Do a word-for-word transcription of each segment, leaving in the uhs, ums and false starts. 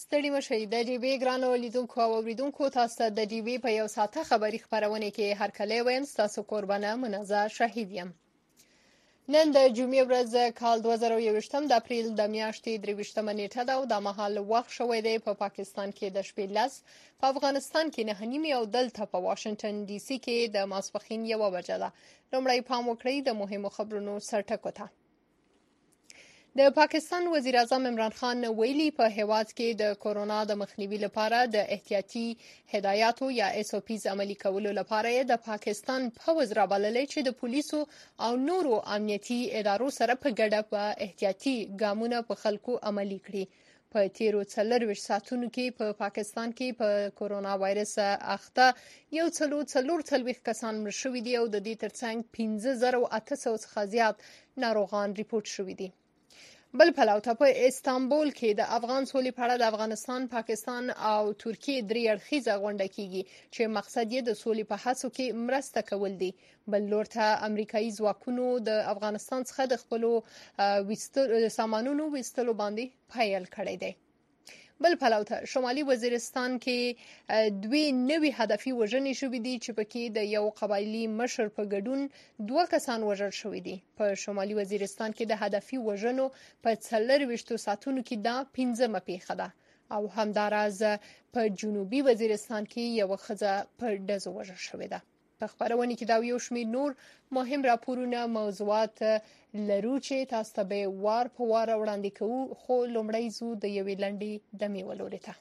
ستړي مشئ د ډي وی ګرانو لیدونکو او اوریدونکو تاسو ته د ډي وی په یو ساعته خبری خبرونه کې هرکلی وایم تاسو قربانه منازه شهید یم. نن د جمعې ورځ کال دوه زره یو ویشت د اپریل د میاشتې درې ویشتمه نیټه ده او د مهال وخت شوی دی په پا پاکستان کې د شپې لس، په افغانستان کې نه نیمه او دلته په واشنگټن ډي سي کې د ماسپښین یوه بجه ده. لومړی پام وکړئ د مهمو خبرونو سرټکو ته. د پاکستان وزیر اعظم عمران خان ویلي په هیواد کې د کورونا د مخنیوي لپاره د احتیاطي هدایاتو یا اس او پیز عملي کولو لپاره د پاکستان پوځ رابللی چې د پولیسو او نورو امنیتي ادارو سره په ګډه په احتیاطي ګامونه په خلکو عملي کړي. په تیرو څلورویشت ساعتونو کې په پا پاکستان کې په کورونا وایرس اخته یو څلو څلور څلوېښت کسان مړه شوي دي او د دې ترڅنګ پنځه زره اته سوه څخه زیات ناروغان ریپورټ شوي دي. بل پلو ته په استانبول کې د افغان سولې په اړه د افغانستان، پاکستان او ترکیې درې اړخیزه غونډه کیږي چې مقصد یې د سولې په هڅو کې مرسته کول دي. بل لور ته امریکایي ځواکونو د افغانستان څخه د خپلو سامانونو ویستلو باندې پیل کړی دی. بل پلو ته شمالي وزیرستان کې دوی نوي هدفي وژنې شوې دي چې پکې د یو قبایلي مشر په ګډون دوه کسان وژل شوي دي. په شمالي وزیرستان کې د هدفي وژنو په څلورویشتو ساعتونو کې دا پنځمه پیښه ده او همداراز په جنوبي وزیرستان کې یو ښځه په ډزو وژل شوې ده. په خبرونه کې دا یو شمېر نور مهم راپورونه موضوعات لرو چې تاسو ته به وار په وار وړاندې کوو، خو لومړی زو د یوې لنډې دمې ولورې ته.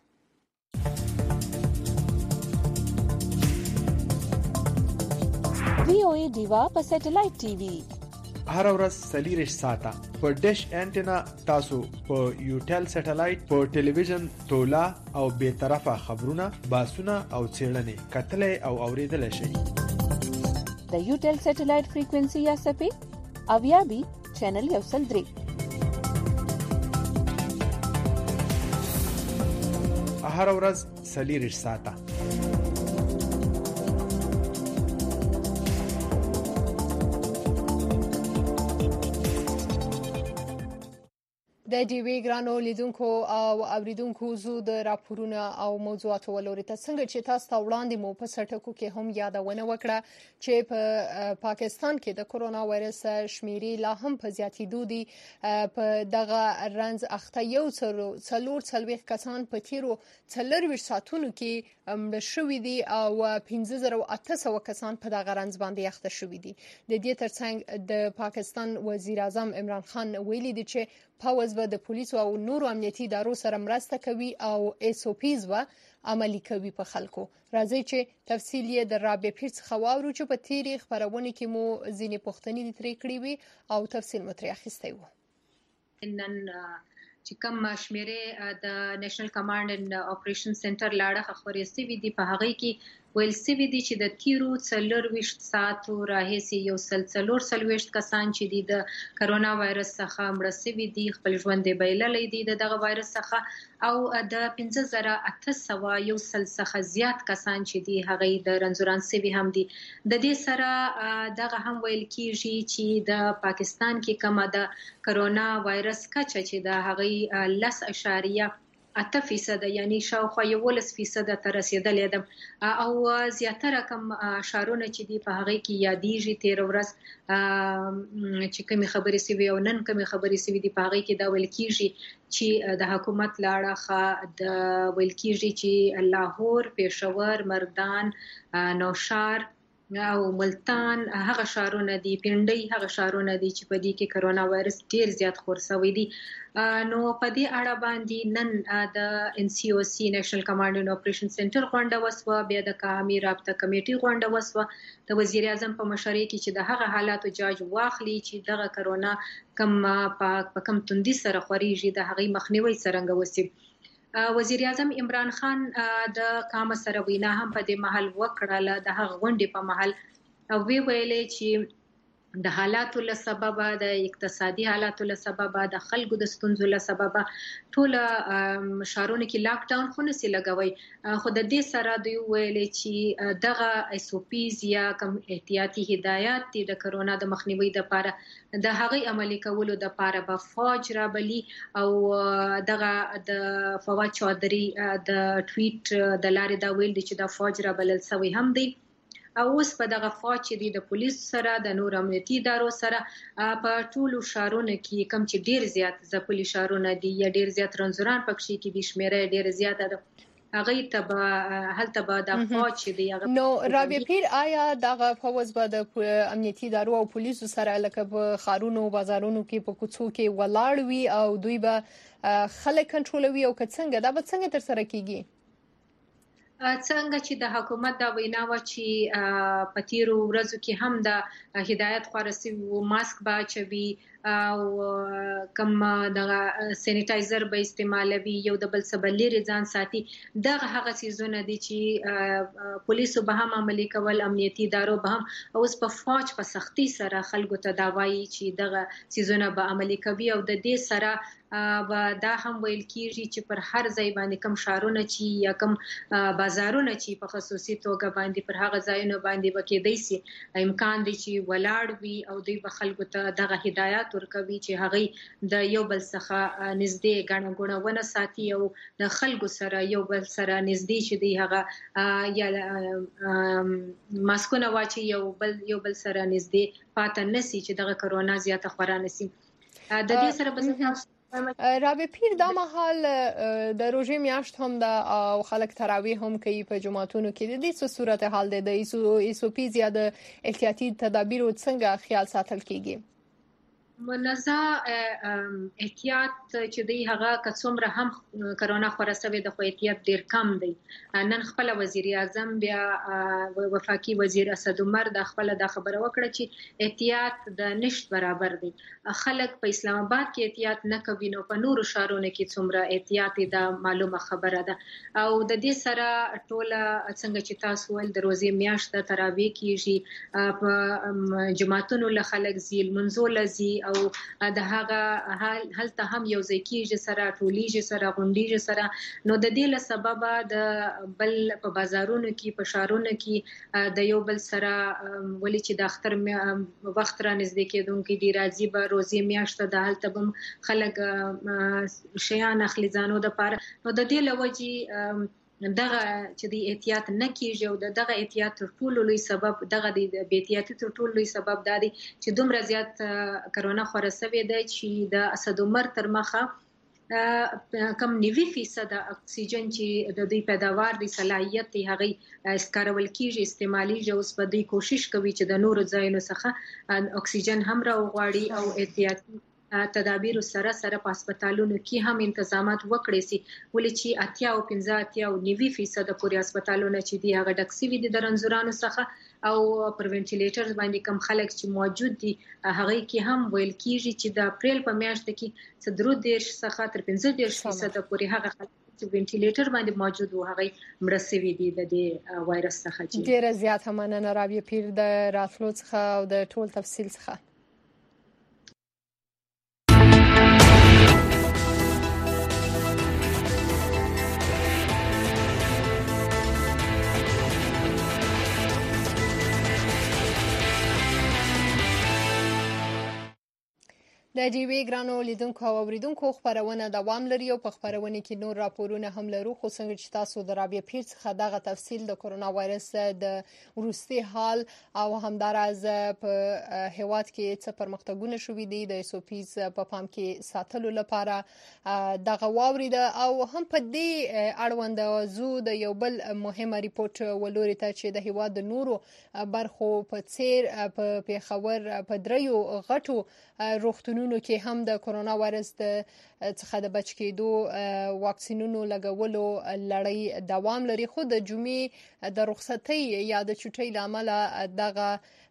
وی او ای دیوا په سټلایټ ټي وي هر ورځ څلور ساعته په ډیش انټینا تاسو په یوټل سټلایټ په ټلویزیون تولا او به طرفه خبرونه باسونه او څېړنې کتلې او اوریدل شي. د یوټل سټلایټ فریکوئنسي یا سپې اویا بي چینل یو سل درې. هر ورځ څلور ساعته د ډي وی ګرانو لیدونکو او اوریدونکو زو د راپورونه او موضوعاتو ولوري ته څنګه چې تاسو ته وړاندې مو په سرټکو کې هم یادونه وکړه چې په پاکستان کې د کورونا وایرس شمیرې لا هم په زیاتېدو دي. په دغه رنځ اخته یو څلور څلوېښت کسان په تیرو څلورویشت ساعتونو کې مړه شوي دي او پنځه زره اته سوه کسان په دغه رنځ باندې اخته شوي دي. د دې ترڅنګ د پاکستان وزیر اعظم عمران خان ویلي دي چې پوځ به د پولیسو او نورو امنیتي ادارو سره مرسته کوي او اس او پیز به عملي کوي په خلکو. راځي چې تفصیل یې د رابعه پیر څخه واورو چې په تیرې خبرونه کې مو ځینې پوښتنې ترې کړې وي او تفصیل مو ترې اخیستی و. نن چې کوم شمیرې د نېشنل کمانډ اند اپریشن سنټر لاړه خبرې سوي دي په هغه کې ویل سوي دي چې د تیرو څلورویشت ساعتو راهیسې یو سل څلور څلوېښت کسان چې دي د کرونا وایرس څخه مړه سوي دي، خپل ژوند یې بایللی دی د دغه وایرس څخه، او د پنځه زره اته سوه یو سل څخه زیات کسان چې دي هغه د رنځوران سوي هم دي. د دې سره دغه هم ویل کیږي چې د پاکستان کې کومه د کرونا وایرس کچه چې د هغه لس اشاریه اته فیصد یعنی شاوخوا یولس فیصد ته رسیدلې ده او زیاتره کم اشارونه چې دی په هغه کې یادېږي تیر ورځ چې کومې خبرې سوي او نن کومې خبرې سوي دي په هغه کې دا ویل کیږي چې د حکومت لاړه د ویل کیږي چې لاهور، پېښور، مردان، نوشار او ملتان هغه ښارونه دي، پنډۍ هغه ښارونه دي چې په دې کې کرونا وایرس ډیر زیات خور شوی دی. نو په دې اړه باندې نن د ان سی او سی نېشنل کمانډ اند اپریشن سنټر غونډه وسوه، بیا د قومي رابطه کمیټې غونډه وسوه د وزیر اعظم په مشرۍ کې چې د هغه حالاتو جاج واخلي چې دغه کرونا کم په کم توندي سره خوريږي د هغې مخنیوي څرنګه وسی. وزیر اعظم عمران خان د قام سره وینا هم په دې محل وکړه د هغه غونډې په محل او وی ویلې چې د حالاتو له سببه د اقتصادي حالاتو له سببه د خلکو د ستونزو له سببه ټول شهرونو کې لاک ډاون خو نسی لګوي خو د دې سره دوی ویلې چې دغه اس او پیز یا کوم احتیاطي هدایات دي د کرونا د مخنیوي لپاره د هغې عملي کولو لپاره به فوج رابلی او دغه د فواد چودري د ټویټ د لارې دا ویل دي چې د فوج رابلل سوی هم دی او اوس په دغه فوج چې د پولیس سره د نور امنیتي ادارو سره په ټولو شهرونو کې کم چې ډیر زیات ځپلي شهرونه دي یا ډیر زیات رنځوران پکې کې دي شمیره ډیر زیاته ده هغه ته هلته به د فوج چې دی نو رابعه پیر آیا دغه فوج به د امنیتي ادارو او پولیسو سره لکه په خارونو بازارونو کې په کوڅو کې ولاړ وي او دوی به خلک کنټرولوي او څنګه دا به څنګه تر سره کیږي څنګه چې د حکومت دا وینا و چې په تیرو ورځو کې هم د هدایت خورسي ماسک با چوي او کوم د سینیټایزر به استعمالوي یو د بل سبلری ځان ساتي دغه هغه سيزونه دي چې پولیسو به هم عملي کول امنیتي ادارو به هم اوس په فوج په سختي سره خلکو ته دا وایي چې دغه سيزونه به عملي کوي او د دې سره و دا هم ویل کیږي چې پر هر ځای باندې کم شهرونه چې یا کم بازارونه چې په خصوصي توګه باندې پر هغه ځایونو باندې وکیدای شي امکان دی چې ولاړ وي او دوی به خلکو ته دغه هدایت ورکوي چې هغه د یو بل څخه نږدې غاڼه غونه ونه ساتي او د خلکو سره یو بل سره نږدې شي دی هغه یا ماسکونه واچي یو بل یو بل سره نږدې پاتې نسی چې دغه کرونا زیاته خورانه سي د دې سره بس رابعه پیر دا مهال د روزې میاشت هم د او خلک تراویح هم کوي په جماعتونو کې د دې څه صورت حال دی د ایسو پی زیاده احتیاطي تدابیر څنګه خیال ساتل کیږي منزه احتیاط چې دی هغه کڅومره هم کرونا خورسوي د خو احتیاط ډیر کم دی نن خپل وزیر اعظم بیا وفاقي وزیر اسد عمر د خپل د خبره وکړه چې احتیاط د نشټ برابر دی خلک په اسلام آباد کې احتیاط نه کوي نو په نورو شهرونو کې څومره احتیاط د معلومه خبره ده او د دې سره ټوله څنګه چې تاسو ول د روزي میاشت تراویح کیږي په جماعتونو له خلک زیل منزول زی او د هغه هلته هم یو ځکیږي سره ټولیږي سره غونډیږي سره نو د دې له سبب د بل په بازارونو کې په شهرونو کې د یو بل سره ولې چې د اختر وخت را نږدې کېدونکې دی راځي به روزي میاشت د هلته بم خلک شیان اخلي ځانو د پاره نو د دې لوجي دغه چې د احتیاط نه کیږي او دغه احتیاط تر ټولو لوی سبب دغه د بې احتیاطي تر ټولو لوی سبب دا دی چې دومره زیات کرونا خورسوي دی چې د اسد عمر تر مخه کم نوي فیصد اکسیجن چې د دوی پیداوار دی صلاحیت دی هغه اسکارول کیږي استعمالي اوس په دې کوشش کوي چې د نورو ځایونو څخه اکسیجن هم راوغواړي او احتیاطي تدابیر سره سره په هسپتالونو کې هم تنظیمات وکړي سي ولې چې اتیا او پنځه اتیا او نوي فیصد پورې هسپتالونه چې دی هغه ډک سوي دي د رنځورانو څخه او پر وینټیلیټر باندې کم خلک چې موجود دي هغه کې هم ویل کیږي چې د اپریل په میاشت کې صدرو دیش څخه تر پنځه دیش فیصد پورې هغه خلک چې وینټیلیټر باندې موجود وو هغه مړه سوي دي د دې وایرس څخه چې ډیره زیاته مننه رابعه پیر د راتلو څخه او د ټول تفصیل څخه د ډیوی ګرانو لیدونکو او اوریدونکو خبرونه دوام لري او په خبرونه کې نور راپورونه هم لرو خو څنګه چې تاسو د رابعه پیر څخه دغه تفصیل د کرونا وایرس د وروستي حال او همدارز په هیواد کې څه پرمختګونه شوې دي د ایسوپیز په پام کې ساتلو لپاره دغه واوریده او هم په دې اړوند زو د یو بل مهمه ریپورت ولوري ته چې د هیواد د نورو برخو په څیر په پیښور په دریو غټو روغتونونو کې هم د کرونا وایرس د څخه د بچ کېدو واکسینونو لګولو لړۍ دوام لري خو د جمعې د رخصتۍ یا د چټۍ لامل دغه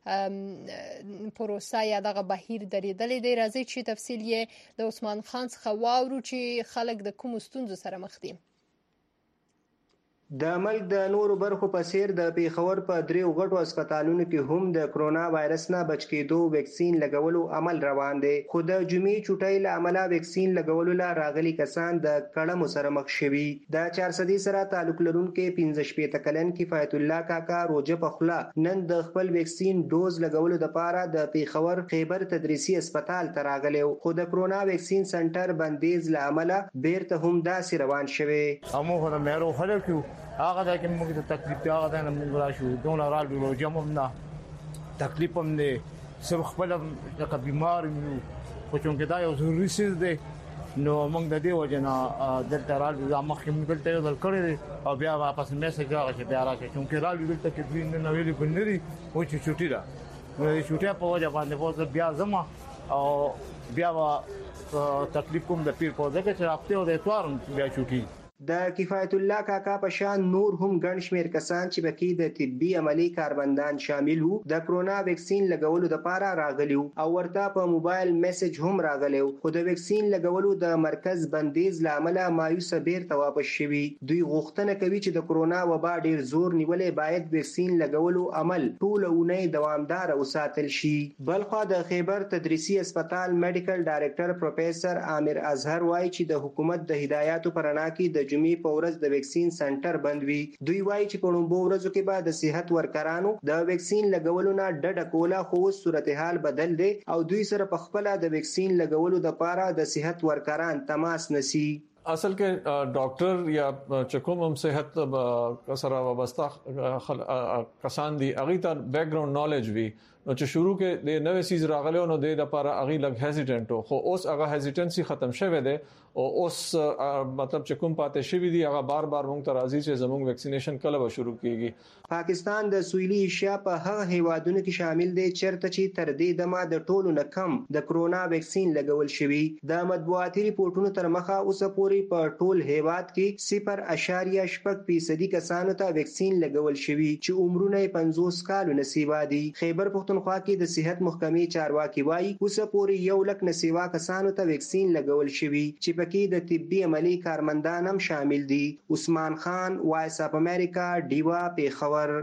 پروسه یا دغه بهیر درېدلې دی راځي چې تفصیل یې د عثمان خان څخه واورو چې خلک د کوم ستونزو سره مخ دي د ملک د نورو برخو په څیر د پیښور په دریو غټو هسپتالونو کې هم د کرونا وایرس نه بچ کېدو ویکسین لګولو عمل روان دی، خو د جمعې چوټۍ له امله ویکسین لګولو لا راغلي کسان د کړمو سره مخ شوي. د چارسدي سره تعلق لرونکي پنځه شپېته کلن کفایت الله کاکا روجه په خوله نن د خپل ویکسین ډوز لګولو لپاره د پیښور خیبر تدریسي هسپتال ته راغلی، خو د کرونا ویکسین سنټر بندیز له امله بیرته هم داسې روان شوی. امو خو د مېرو خلک یو هغه د کوم موږ ته تکلیف هغه د موږ راشو دونه رالو جمع نه تکلیف هم نه سب خپل د بیمار یو خو چې دا یو ضروري څه دی نو موږ د دې وجنه دلته رالو د مخکې موږ دلته یو ځل کړی او بیا واپس میسج راغی چې بیا راشي چې رالو دلته کې دوی نه ویلي بنري او چې چټي را نو چټي په وجه باندې پوز بیا زما او بیا تکلیف کوم د پیر پوزه کې چې هفته او د اتوار بیا چټي. د کفایت الله کاکا په شان نور هم ګڼ شمېر کسان چې پکې د طبي عملي کاربندان شامل وو د کرونا ویکسین لګولو لپاره راغلي او ورته په موبایل میسج هم راغلی، خو د ویکسین لګولو د مرکز بندیز له امله مایوسه بیرته واپس شوي. دوی غوښتنه کوي چې د کرونا وبا ډیر زور نیولې باید ویکسین لګولو عمل ټوله اونۍ دوامدار وساتل شي. بلخوا د خیبر تدریسي هسپتال میډیکل ډایریکټر پروفیسر عامر اظهر وایي چې د حکومت د هدایاتو پر رڼا کې د جمعې په ورځ د ویکسین سنټر بند وي. دوی وایي چې په لومړو ورځو کې به د صحت ورکرانو د ویکسین لګولو نه ډډه کوله، خو اوس صورتحال بدل دی او دوی سره په خپله د ویکسین لګولو لپاره د صحت ورکران تماس نسی. اصل کې ډاکټر یا چې کوم هم صحت سره وابسته کسان دي هغه ته بیک ګراوند نالج وي نو چې شروع کې د نوې سیز راغلی نو د لپاره هغه لګ هیزیټنټ خو اوس هغه هیزیټنسي ختم شوه دی او اوس مطلب چې کوم پاتې شوی دی هغه بار بار مونږ ته راځي چې زموږ ویکسینیشن کله به شروع کیږي. پاکستان د سویلي ایشیا په هغه هیوادونو کې شامل دی چیرته چې تر دې دمه د ټولو نه کم د کرونا ویکسین لګول شوی. د مطبوعاتي ریپورتونو تر مخه اوسه پورې په ټول هیواد کې صفر اشاریه شپږ فیصدي کسانو ته ویکسین لګول شوی چې عمرونه پنځوس کالو نسیوا دي. خیبر پختونخوا کې د صحت محکمې چارواکي وایي اوسه پورې یو لک نسیوا کسانو ته ویکسین لګول شوی چې پکې د طبي عملي کارمندان هم شامل دي. عثمان خان، وایس اپ امریکا، ډیوا پیښور.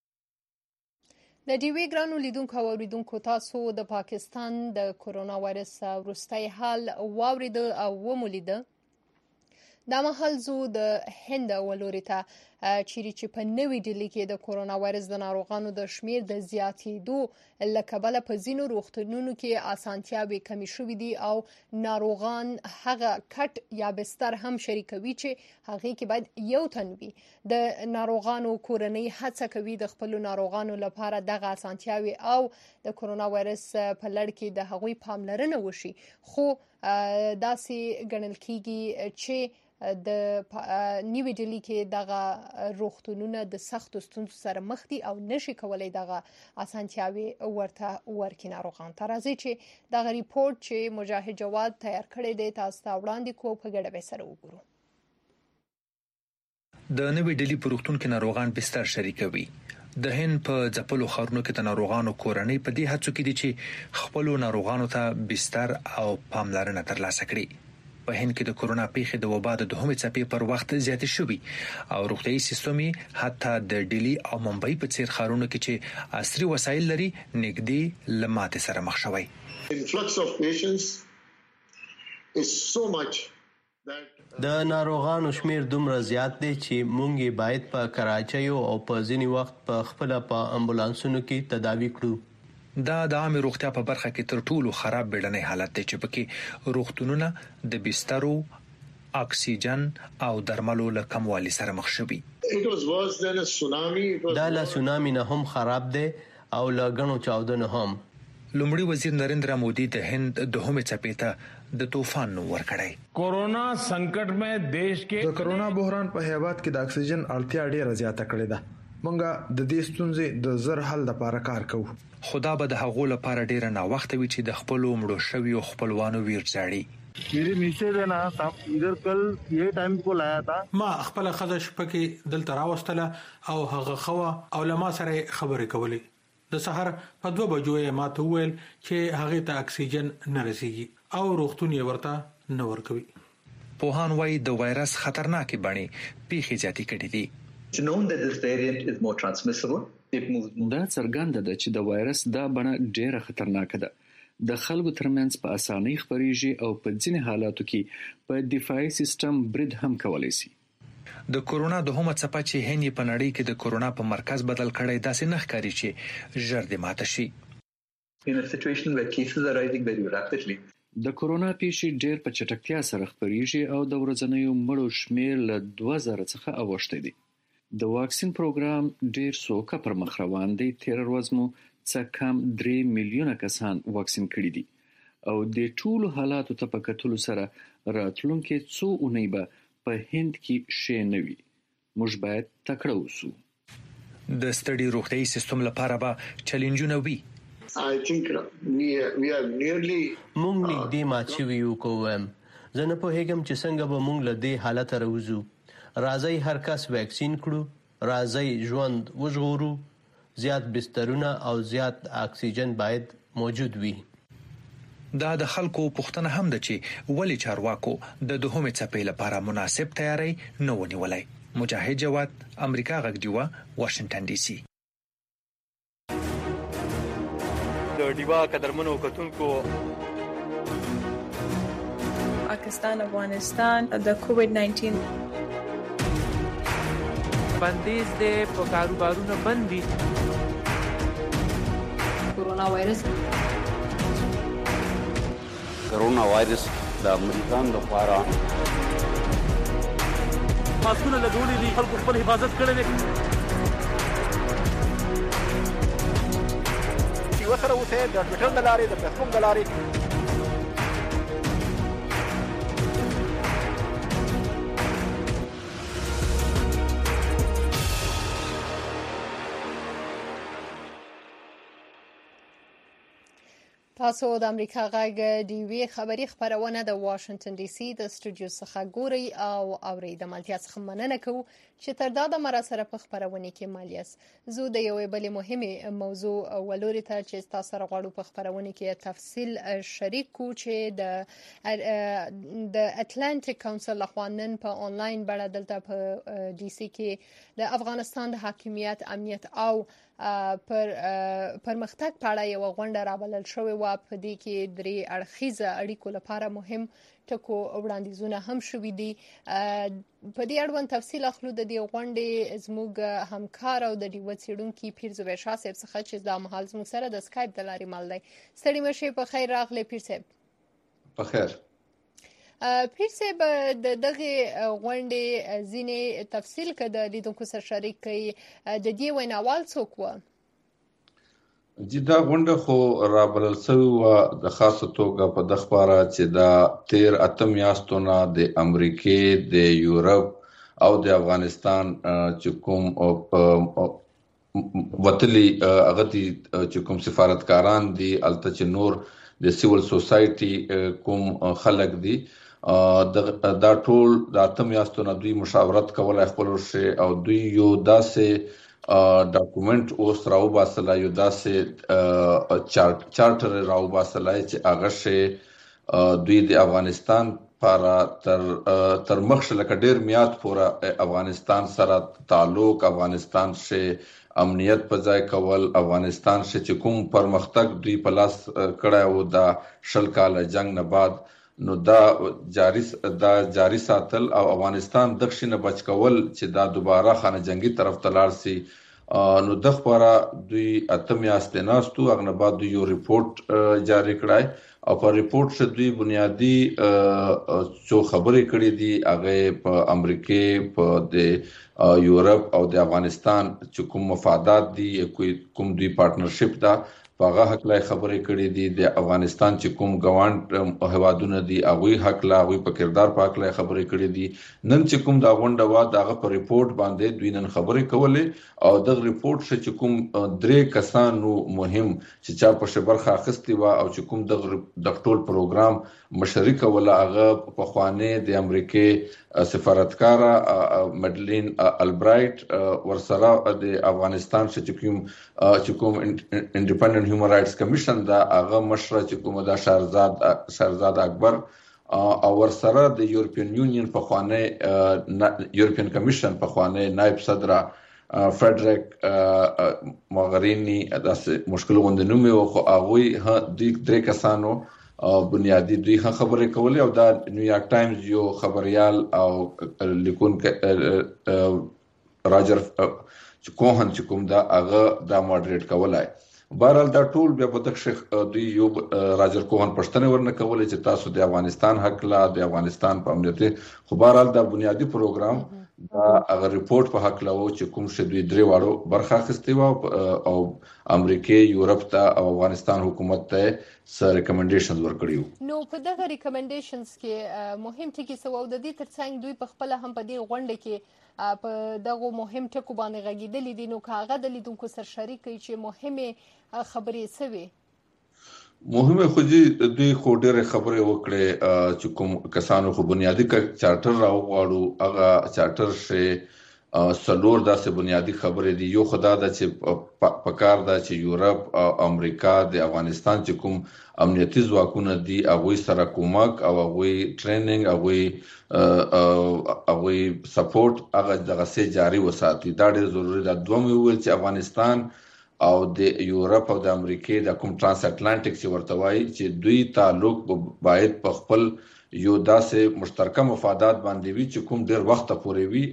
د ډیوی ګرانو لیدونکو او اوریدونکو تاسو د پاکستان د کرونا وایرس وروستی حال واورید او ومولیده. دا مهال زو د هند ولوري ته چیرې چې په نوې ډیلي کې د کرونا وایرس د ناروغانو د شمیر د زیاتېدو له کبله په ځینو روغتونونو کې اسانتیاوې کمې شوې دي او ناروغان هغه کټ یا بستر هم شریکوي چې هغه کې باید یو تن وي. د ناروغانو کورنۍ هڅه کوي د خپل ناروغانو لپاره دغه اسانتیاوې او د کرونا وایرس په لړ کې د هغوی پاملرنه وشي، خو داسې ګڼل کیږي چې د نیوی ډیلی کې دغه روغتونونه د سختو ستونزو سره مخ دي او نشي کولای دغه اسانتیاوې ورته ورکړي ناروغان ته. راځي چې دغه ریپورت چې مجاهد جواد تیار کړی دی تاسو ته وړاندې کوو، په ګډه به سره وګورو. د نیوی ډیلی په روغتون کې ناروغان بستر شریکوي. د هند په ځپلو ښارونو کې د ناروغانو کورنۍ په دې هڅو کې دي چې خپل ناروغانو ته بستر او پاملرنه ترلاسه کړي. په هند کې د کرونا پیښې د وبا د دوهمې څپې پر وخت زیاتې شوې او روغتیايي سیستم حتی د ډیلی او ممبئی په څیر ښارونو کې چې عصري وسایل لري نږدې له ماتې سره مخ شوی. influx of patients is so much د ناروغانو شمیر دومره زیات دی چې مونږ باید په کراچۍ او په ځینی وخت په خپل په امبولانسونو کې تداوی کړو. دا د عامه روغتیا په برخه کې تر ټولو خراب بیړنی حالت دی چې پکې روغتونونه د بسترو، اکسیجن او درملو له کموالي سره مخ شوي. دا له سونامي نه هم خراب دی او له غنو چاودنو هم. لومړي وزیر نریندرا مودي د هند دوهمې څپې ته د طوفان نوم ورکړی. کورونا سنکټ में देश کې د کرونا بحران په هیواد کې د اکسیجن اړتیا ډیره زیاته کړې ده. مونږه د دې ستونزې د زر حل لپاره کار کوو. خدا به د هغو لپاره ډیره نا وخت وي چې د خپل مړو شوی او خپلوانو ویرځاړي. میری میسج ہے نا صاحب ادھر کل یہ ٹائم کو لایا تھا ما خپل خدش پکې دلته راوستله او هغه خوا او لما سره خبرې کولې. د سحر په دوه بجو یې ماته ویل چې هغه ته اکسیجن نه رسیږي او روغتون یې ورته نه ورکوي. پوهان وايي د وایرس خطرناکې بڼې پیښې زیاتې کړې دي. It's known that this variant is more transmissible. It moves more. دا څرګنده ده چې د وایرس دا بڼه ډېره خطرناکه ده. د خلکو ترمنځ په اسانۍ خپريږي او په ځینې حالاتو کې په دفاعي سیستم برید هم کولی شي. د کورونا دوهمه څپه چې هند په نړۍ کې د کورونا په مرکز بدل کړی داسې نه ښکاري چې ژر دې ماته شي. In a situation where cases are rising very rapidly. د کورونا پیښې ډېر په چټکتیا سره خپريږي او د ورځنیو مړو شمېر له دوه زره څخه اوښتی دی. د واکسین پروګرام ډېر سوکه پر مخ روان دی. تیر ورځ مو څه کم درې میلیونه کسان واکسین کړي دي او د ټولو حالاتو ته په کتلو سره راتلونکي څو اونۍ به په هند کې شي نه وي. موږ باید تکړه اوسو. د ستړي روغتيایي سیستم لپاره به چیلنجونه وي. I think we we are nearly مونږ نږدې مات شوي یو کوم. زه نه پوهیږم چې څنګه به مونږ له دې حالت راوځو. راځي هر کس ویکسین کړو. راځي ژوند وژغورو. زیات بسترونه او زیات اکسیجن باید موجود وي. دا د خلکو پوښتنه هم ده چې ولې چارواکو د دوهمې څپې لپاره مناسب تیاری نه ونیولای. مجاهد جواد، امریکا غږ دیوا، واشنگټن ډي سي. د دیوا قدرمنو کتونکو پاکستان افغانستان د کووډ ناینټین بندیز د په کاروبارونو بندي کورونا وایرس کورونا وایرس د امریکان لپاره ماسکونه لګولې دي. خلکو خپل حفاظت کړی دی. چې وسره اوسئ د ټویټر د لارې د فیسبوک د لارې. تاسو د امریکا غږ دی وی خبری خبرونه د واشنگټن ډي سي د سټوډیو څخه ګوري او اوري. د مالتیا څخه مننه کوو چې تر دا د مراسره په خبرونه کې مالیاس زو د یوې بلې مهمه موضوع ولوري ته چې تاسو سره غواړو په خبرونه کې تفصیل شریک کو چې د د اتلانټیک کونسل لخوا نن په انلاین بڼه دلته په ډي سي کې د افغانستان د حاکمیت، امنیت او پر پرمختګ په اړه یو غونډه رابلل شوې و. په دې کې درې اړخیزه اړیکو لپاره مهم ټکو وړاندیزونه هم شوي دي. په دې اړوند تفصیل اخلو د دې غونډې زموږ همکار او د ډیو څېړونکي پیرزوی شاه صاحب څخه چې دا مهال زموږ سره د سکایپ د لارې مل دی. ستړي مشه په خیر راغلی پیر صاحب. په خیر. پیر صاحب د دغه غونډې ځینې تفصیل کړه د لیدونکو سره شریک کړي. د دې ویناوال څوک و؟ جدا غونډه خو رابلل شوی و د خاصه توګه په د خبره چې دا تیر اتم میاشتونه د امریکای، د یورپ او د افغانستان چې کوم وتلی هغه دي چې کوم سفارتکاران دي الته چې نور د سیول سوسایټي کوم خلک دي دا ټول د اتم میاشتونه دوی مشاورت کولای خپل شي او دوی یو داسې ډاکومنت اوس راو باسل یو داسې چارټر راو باسل چې هغه شي دوی د افغانستان لپاره تر تر مخ لکه ډیر میات پورا افغانستان سره تعلق، افغانستان شي امنیت په ځای کول، افغانستان شي چې کوم پرمختګ دوی په لاس کړی و د شل کاله جنگ نه بعد نو دا جاری دا جاری ساتل او افغانستان دښنه بچ کول چې دا دوباره خانه جنگي طرف ته لاړ سي. نو د خبره دوی اتم میاشتې ناستو هغه نه بعد یو ریپورت جاری کړای او په ریپورت شه دوی بنیادی څو خبرې کړې دي هغه په امریکای، په د یورپ او د افغانستان چې کوم مفادات دي کوم دوی پارټنرشپ دا په هغه حق لا خبرې کړې دي. د افغانستان چې کوم ګوانډ هوادونه دي هغه حق لا هغه په کردار په حق لا خبرې کړې دي. نن چې کوم دا غونډه وا دغه په ریپورت باندې دوی نن خبرې کولې او د ریپورت چې کوم درې کسانو مهم چې چا په برخه اخیستي وا او چې کوم د ټول پروګرام مشرک ولا هغه په خوانه د امریکای سفارتکار مډلین البرایټ ورسره د افغانستان چې کوم چې کوم انډیپندنت هیومن رائټس کمیشن دا هغه مشره چې کوم دا شهرزاد شهرزاد اکبر او ورسره د یورپین یونین په خوانه یورپین کمیشن په خوانه نائب صدر فریډریک موغرینی داسې مشکل غوندنومي او خو هغه د درې کسانو بنیادی دوی هم خبرې کولې او دا نیویارک ټایمز یو خبريال او لیکونکی راجر کوهن چې کوم دا هغه دا ماډریټ کولای بهرحال دا ټول بیا په دغه دوی یو راجر کوهن پښتنه ورنه کولای چې تاسو د افغانستان حق لا د افغانستان په امنیتي خو بهرحال دا بنیادی پروګرام دا هغه ریپورت په حق لا و چې کوم څه دوی درې واړو برخه اخیستي و او امریکا یورپ ته او افغانستان حکومت ته سره ریکمنډیشنز ورکړیو. نو په دغه ریکمنډیشنز کې مهم ټکي څه و د دې ترڅنګ دوی په خپل هم په دې غونډه کې په دغه مهم ټکو باندې غږیدل دي نو کاغه د لیدونکو سره شریک چې مهمه خبرې سوي مهمه خو دې دوی خو ډېر خبرې وکړې چې کوم کسانو خو بنیادی چارټر راوغواړو هغه چارټر شه سلور داسې بنیادی خبرې دي یو خدا د چې پکار دا چې یورپ او امریکا د افغانستان چې کوم امنیتي ځواکونه دي هغه سره کومک او هغه ټریننګ هغه هغه سپورټ هغه دغه سي جاري وساتي دا ډېر ضروري ده. دوم ویل چې افغانستان او د یورپ او د امریکا د کوم ترانس اټلانټیک چې ورته وایي چې دوی تعلق باید په خپل یو داسې مشترکه مفادات باندې وي چې کوم ډېر وخت پورې وي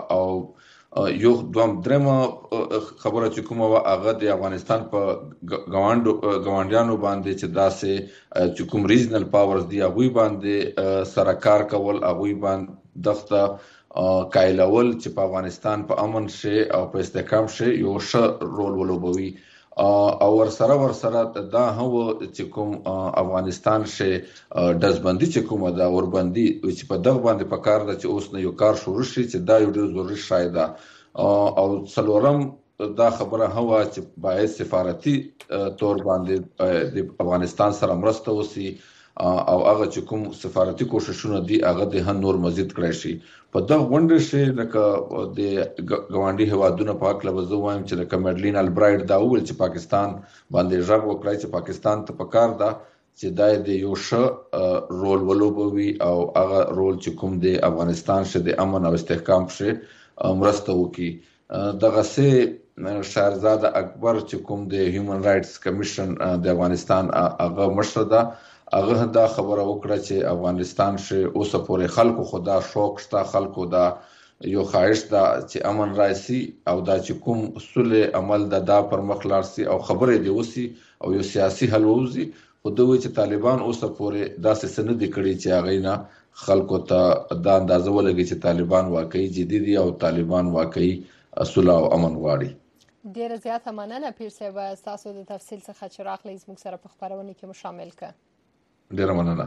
او یو دوم درمه خبره چې کومه هغه د افغانستان په ګوانډو ګوانډیانو باندې چې داسې چې کوم ریجنل پاورز دی هغه باندې سره کار کول هغه باندې دغه کایلول چې په افغانستان په امن شي او په استحکام شي یو ښه رول ولوبوي او ورسره ورسره دا هو چې کوم افغانستان شي دزبندي چې کومه دا وربندي چې په دغه باندې په کار ده چې اوس نه یو کار شروع شي چې دا یو ډېر ضروري شای ده او څلورم دا خبره هوا چې باید سفارتي تور باندې د افغانستان سره مرسته وسی او هغه چې کوم سفارتي کوششونه دي هغه د نور مزید کړی شي په دغه غونډه شي لکه د ګوانډي هوادونو په اړه به زه وایم چې لکه میډلین البرایټ دا ویل چې پاکستان باندې ژغ وکړای چې پاکستان ته پکار ده چې دای د یو ښه رول ولوبوي او هغه رول چې کوم د افغانستان شه د امن او استحکام شه مرسته وکړي. دغه سه شهرزاده اکبر چې کوم د هیومن رائټس کمیشن د افغانستان هغه مشر ده هغه دا خبره وکړه چې افغانستان شه اوس پورې خلکو خدا شوق شته خلکو دا یو خواهش ده چې امن راشي او دا چې کوم اصول عمل د دا پر مخ لاړ سي او خبره دی وسی او یو سیاسي حل ووزي خو دوی چې طالبان اوس پورې داسې سند کړي چې هغه نه خلکو ته دا اندازه ولګي چې طالبان واقعي جدي دي او طالبان واقعي اصول او امن غواړي. ډیره زیاته مننه پیر صاحب تاسو د تفصیل څخه چې راغلی زموږ سره په خبرونه کې مو شامل کړ. ډیره مننه.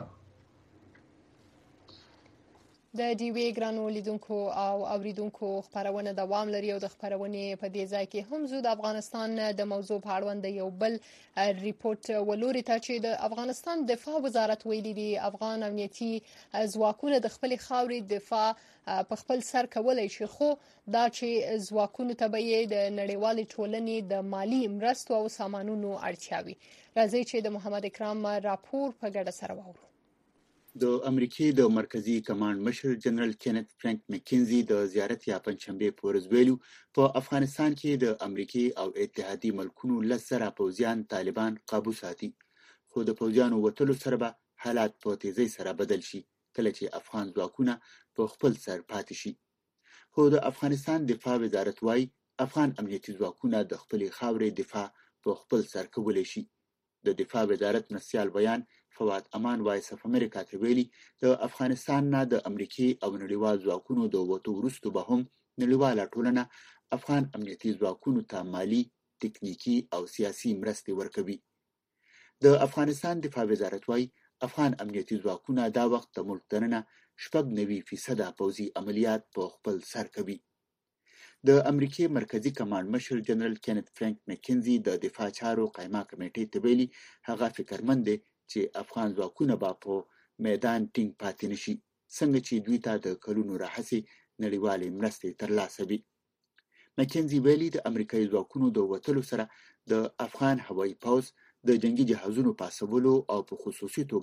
د ډیوی ګرانو لیدونکو او اوریدونکو خبرونه دوام لري او د خبرونې په دې ځای کې هم زو د افغانستان د موضوع په اړوند یو بل ریپورت ولوري ته چې د افغانستان دفاع وزارت ویلي دی افغان امنیتي ځواکونه د خپل خاورې دفاع په خپل سر کولای شي خو دا چې ځواکونه ته به د نړیوال ټولنې د مالی مرستو او سامانونو اړتیاوي راځي چې د محمد اکرام راپور په ګډه سره واورو. د امریکای د مرکزی کمانډ مشر جنرال کینت فرانک مکینزي د زیارت یا پنځشنبه په ورځ ویلو په افغانستان کې د امریکای او اتحادیې ملکونو لسره پوځیان طالبان قابو ساتي خو د پوځیانو وټلو سره به حالات په تیزی سره بدل شي کله چې افغان ځواکونه په خپل سر پاتې شي. خو د افغانستان دفاع وزارت وايي افغان امنیتي ځواکونه د خپل خاورې دفاع په خپل سر کولای شي. د دفاع وزارت مرسیال بیان فواد امان وایس اف امریکا ته ویلي د افغانستان نه د امریکای او نړیوال ځواکونو د وټو وروسته به هم نړیواله ټولنه افغان امنیتي ځواکونو ته مالی، تکنیکی او سیاسي مرستې ورکوي. د افغانستان دفاع وزارت وايي افغان امنیتي ځواکونه دا وخت د ملک دننه شپږ نوي فیصده پوځي عملیات په خپل سر کوي. د امریکای مرکزی کمانډ مشر جنرال کینت فرانک مکینزي د دفاع چارو قایمه کمیټې ته ویلي هغه فکرمند دی چې افغان ځواکونه به په میدان ټینګ پاتې نشي څنګه چې دوی ته د کلونو راهیسې نړیوالې مرستې ترلاسه وي. مکینزي ویلي د امریکایي ځواکونو د وتلو سره د افغان هوایي پوځ د جنگي جهازونو پاسولو او په خصوصي توګه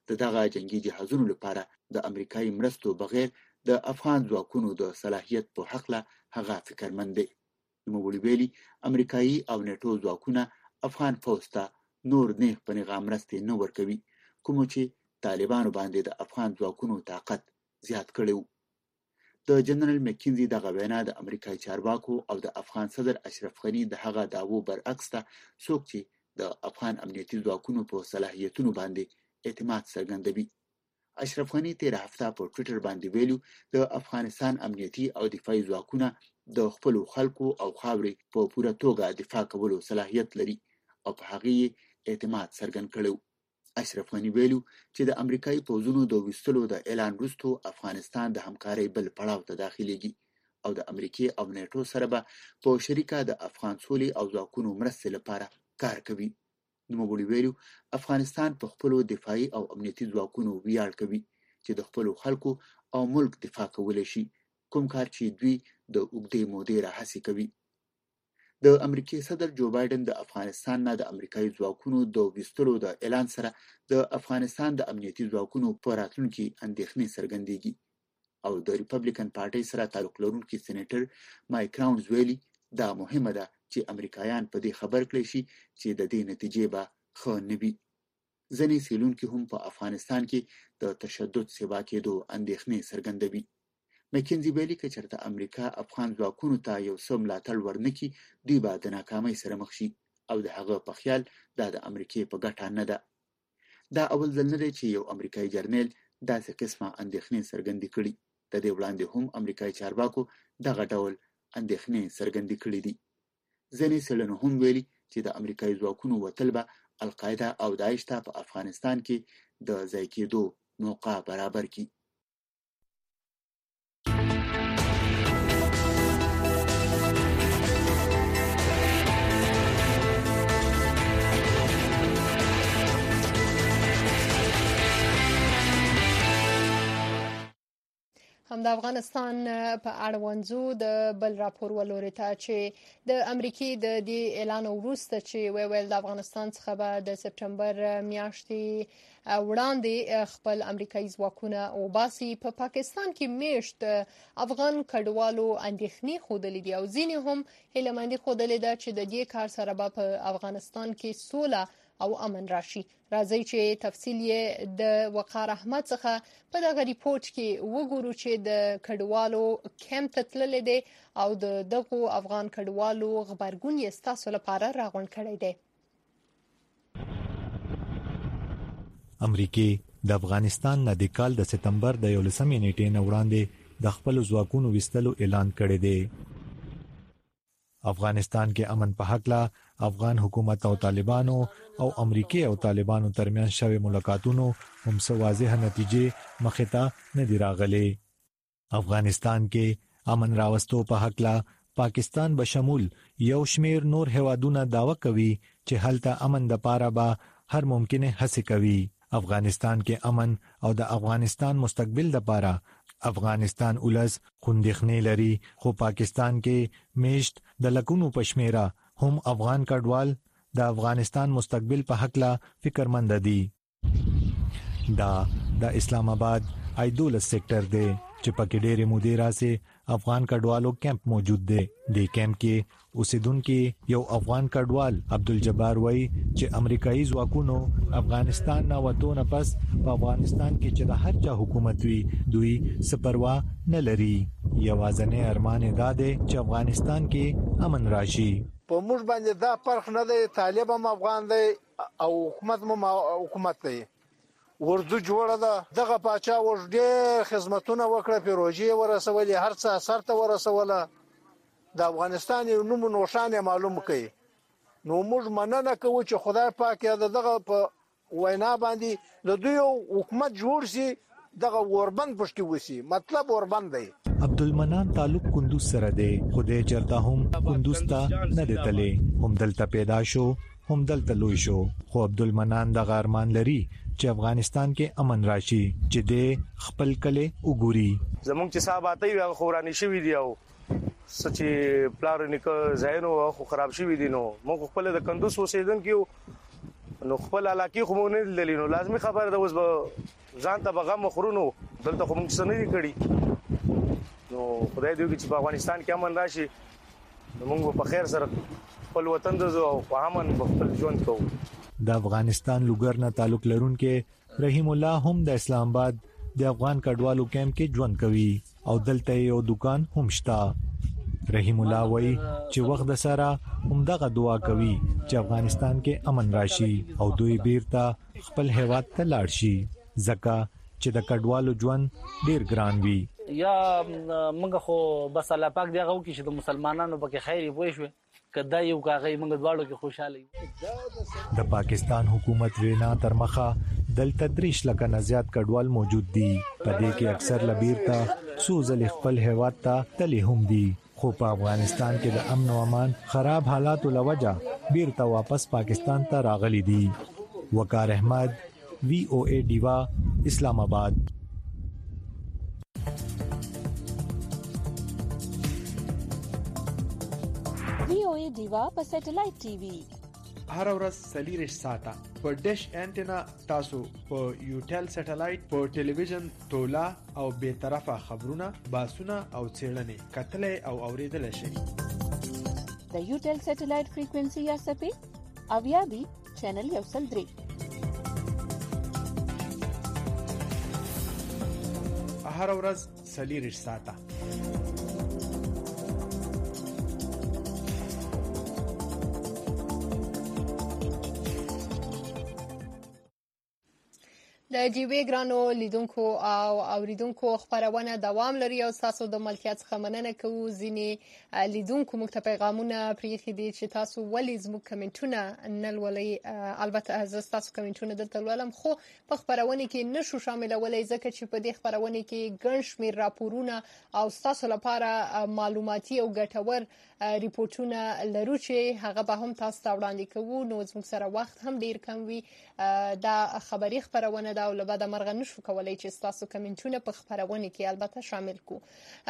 د دغه جنگي جهازونو لپاره د امریکایي مرستو بغیر د افغان ځواکونو د صلاحیت په حق له هغه فکرمند دی. نوموړي ویلي امریکایي او نیټو ځواکونه افغان فوج ته نور نیغ په نیغه مرستې نه ورکوي، کوم چې طالبانو باندې د افغان ځواکونو طاقت زیات کړی و. د جنرال مکینزي دغه وینا د امریکایي چارواکو او د افغان صدر اشرف غني د هغه دعوو برعکس ده، څوک چې د افغان امنیتي ځواکونو په صلاحیتونو باندې اعتماد څرګندوي. اشرف غني تیره هفته په ټویټر باندې ویلو د افغانستان امنیتي او دفاعي ځواکونه د خپلو خلکو او خاورې په پوره توګه دفاع کولو صلاحیت لري او په هغه یې اعتماد څرګند کړی. اشرف غني ویلو چې د امریکایي پوځونو د ویستلو د اعلان وروسته افغانستان د همکارۍ بل پړاو ته داخليږي او د امریکای او نیټو سره به په شریکه د افغان سولې او ځواکونو مرستې لپاره کار کوي. نوموړي ویلو افغانستان په خپلو دفاعي او امنیتي ځواکونو ویاړ کوي چې د خپلو خلکو او ملک دفاع کولی شي، کوم کار چې دوی د اوږدې مودې راهڅې کوي. د امریکای صدر جو بایدن د افغانستان نه د امریکایي ځواکونو د ویستلو د اعلان سره د افغانستان د امنیتي ځواکونو په راتلونکي اندېښنې څرګندېږي او د ریپبلیکن پارټۍ سره تعلق لرونکي سېنیټر مایک راونز ویلي دا مهمه ده چې امریکایان په دې خبر کړي شي چې د دې نتیجې به ښه نه وي. ځینې څېړونکي هم په افغانستان کې د تشدد سبا کېدو اندېښنې څرګندوي. مکینزي ویلي که چېرته امریکا افغان ځواکونو ته یو څه ملاتړ ورنکړي، دوی به د ناکامۍ سره مخ شي او د هغه په خیال دا د امریکای په ګټه نه ده. دا اول ځل نه دی چې یو امریکایي جرنیل داسې قسمه اندېښنې څرګندې کړي. د دې وړاندې هم امریکایي چارواکو دغه ډول اندېښنې څرګندې کړې دي. ځینې څېړنو هم ویلي چې د امریکایي ځواکونو وتل به القاعده او داعش ته په افغانستان کې د ځای کېدو موقع برابر کړي. هم د افغانستان په اړوندو د بل راپور ولوري ته چې د امریکای د دې اعلان وروسته چې ویل د افغانستان څخه به د سپټمبر میاشتې وړاندې خپل امریکایي ځواکونه او باسي په پا پاکستان کې میشت افغان کډوالو اندېښنې خودلې دي او ځینې هم هیلهمندي خودلې ده چې د دې کار سره به په افغانستان کې سوله او امن راشي. راځي چې تفصیل یې د وقار احمد څخه په دغه ریپورت کې وګورو چې د کډوالو کیمپ ته تللی دی او د دغو افغان کډوالو غبرګون یې ستاسو لپاره راغونډ کړی دی. امریکای د افغانستان نه د کال د سپتمبر د یولسمې نیټې نه وړاندې د خپل ځواکونو وستلو اعلان کړی دی. افغانستان کې امن په حق لا افغان حکومت او طالبانو او امریکای او طالبانو ترمن شوی ملاقاتونو هم څه واضح نتیجې مخې ته نه دی راغلي. افغانستان کې امن راوستو په حق لا پاکستان بشمول یو شمیر نور هوادونه داوا کوي چې هلته امن د پاره به هر ممکنه هڅه کوي. افغانستان کې امن او د افغانستان مستقبل د پاره افغانستان اولس خوندخنې لري، خو پاکستان کې میشت د لکونو پشمیرا هم افغان کډوال د افغانستان مستقبل په حق لا فکرمند دي. دا د اسلام آباد ایدول سېکټر دی چې پکې ډېرې مودې راځي افغان کډوالو کیمپ موجود دی. د کیمپ کې اوسیدونکو یو افغان کډوال عبدالجبار وای چې امریکایي ځواکونو افغانستان نه وته نه پس په افغانستان کې چې د هر چا حکومت وي دوی سپروا نه لري. یوازنې ارمان دا دی چې افغانستان کې امن راشي. په موږ باندې دا فرق نه دی، طالب هم افغان دی او حکومت هم حکومت دی. ورځو جوړه ده دغه پاچا ور ډېر خدمتونه وکړه، پیروژې ورسولې، هر څه سر ته ورسوله. د افغانستان یو نوم نوشان معلوم کړي. نو موږ مننه کوو چې خدای پاک دغه په وینا باندې د دوی حکومت جوړ شي، دغه وربند پښتي وسی، مطلب وربند دی. عبدالمنان تعلق کندوز سره دی، خدای چرته هم کندوز ته نه دتلې، هم دلته پیدا شو هم دلته لوی شو. خو عبدالمنان د غارمان لري چې افغانستان کې امن راشي، چې د خپل کله وګوري. زمونږ چې صاحب آتي وي خوراني شوی دی او سچې پلار نیکه زاینو خو خراب شوی دي. نو موږ خپل د کندوز اوسیدونکو نو خپل علاقې خو مونږ نه لیدلې نو لازمي خبره ده اوس به ځان ته به غم خورونو دلته خو مونږ څه نه دي کړي نو خدای دې وکړي چې په افغانستان کې امن راشي نو مونږ په خیر سره خپل وطن ته ځو او په امن خپل ژوند کوو. د افغانستان لوګر نه تعلق لرونکو رحیم الله هم د اسلام آباد د افغان کډوالو کیمپ کې ژوند کوي او دلته یو دکان هم شته. رحیم الله وایي چې وخت د سره همدغه دعا کوي چې افغانستان کې امن راشي او دوی بیرته خپل هیواد ته لاړ شي ځکه چې د کډوالو ژوند ډیر ګران وي. یا موږ خو بس الله پاک دی هغه کې چې د مسلمانانو پکې خیر وي شوي کدا یو کاغی موږ دواړو کې خوشاله یو. د پاکستان حکومت وینا تر مخه دلته دریش لکه نه زیات کډوال موجود دي په دې کې اکثر لبیرته سوزل خپل هیواد ته تللی هم دي خو په افغانستان کې د امن او امان خراب حالاتو لوجه بیرته واپس پاکستان ته راغلي دي. وقار احمد وی او ای ډیوا اسلام آباد. وی او ای ډیوا په سټلایټ ټي وي هر ورځ سلیریش ساته په ډیش انټینا تاسو په یوټل سټلایټ په ټلویزیون تولا او به طرفه خبرونه باسونه او چیرلنې کتلې او اوریدل شي. د یوټل سټلایټ فریکوئنسي یا سپی اویا بي چینل یو سل درې هر ورځ سلیریش ساته. د جیوی ګرانو لیدونکو او اوریدونکو خبرونه دوام لري او تاسو د ملکیت څخه مننه کوو. ځینې لیدونکو موږ ته پیغامونه پریخي دي چې تاسو ولې زموږ کمنټونه نه لولئ. البته زه تاسو کمنټونه دلته لولم خو په خبرونه کې نشو شاملولای ځکه چې په دې خبرونه کې ګڼ شمېر راپورونه او تاسو لپاره معلوماتي او ګټور ریپورتونه لرو چې هغه به هم تاسو ته وړاندې کوو. نو زموږ سره وخت هم ډیر کم وي دا خبري خبرونه دا ولبا د مرغ نشو کولای چې تاسو کمنټونه په خبرونه کې البته شامل کو.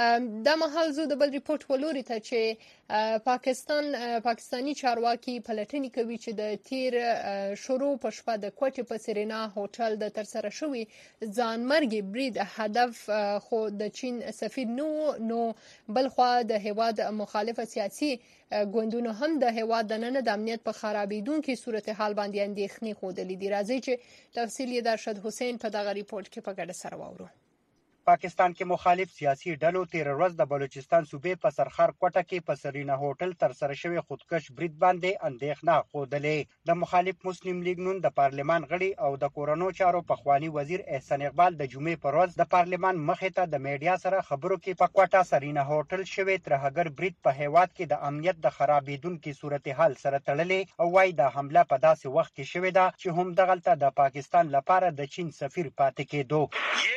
د مهال زو د بل ریپورت ولوري ته چې پاکستان پاکستانی چارواکي پلټنې کوي چې د تیر شروع په شپه د کوټې په سرینا هوټل د ترسره شوی ځانمرګي برید هدف خو د چین سفیر نو نو بل خو د هواد مخالف سیاسي ګوندونو هم د هواد د نن د امنیت په خرابېدونکو صورتحال باندې اندېښنې خوده لیدي. راځي چې تفصیل یې د ارشد حسین په دغه ریپورت کې په ګډه سره واورو. پاکستان کې مخالف سیاسي ډلو تیر ورځ د بلوچستان صوبې په سرخر کوټه کې په سرینا هوټل تر سره شوی خودکش برید باندې اندېښنه خوده. د مخالف مسلم لیگ نون د پارلمان غړي او د کورونو چارو پخوانی وزیر احسان اقبال د جمعې پر ورځ د پارلمان مخې ته د میډیا سره خبرو کې په کوټه سرینا هوټل شوی ترهګر برید په هیواد کې د امنیت د خرابېدونکو صورتحال سره تړلې او وايي د حمله په داسې وخت کې شوې ده چې هم دغلته د پاکستان لپاره د چین سفیر پاتې کېدو.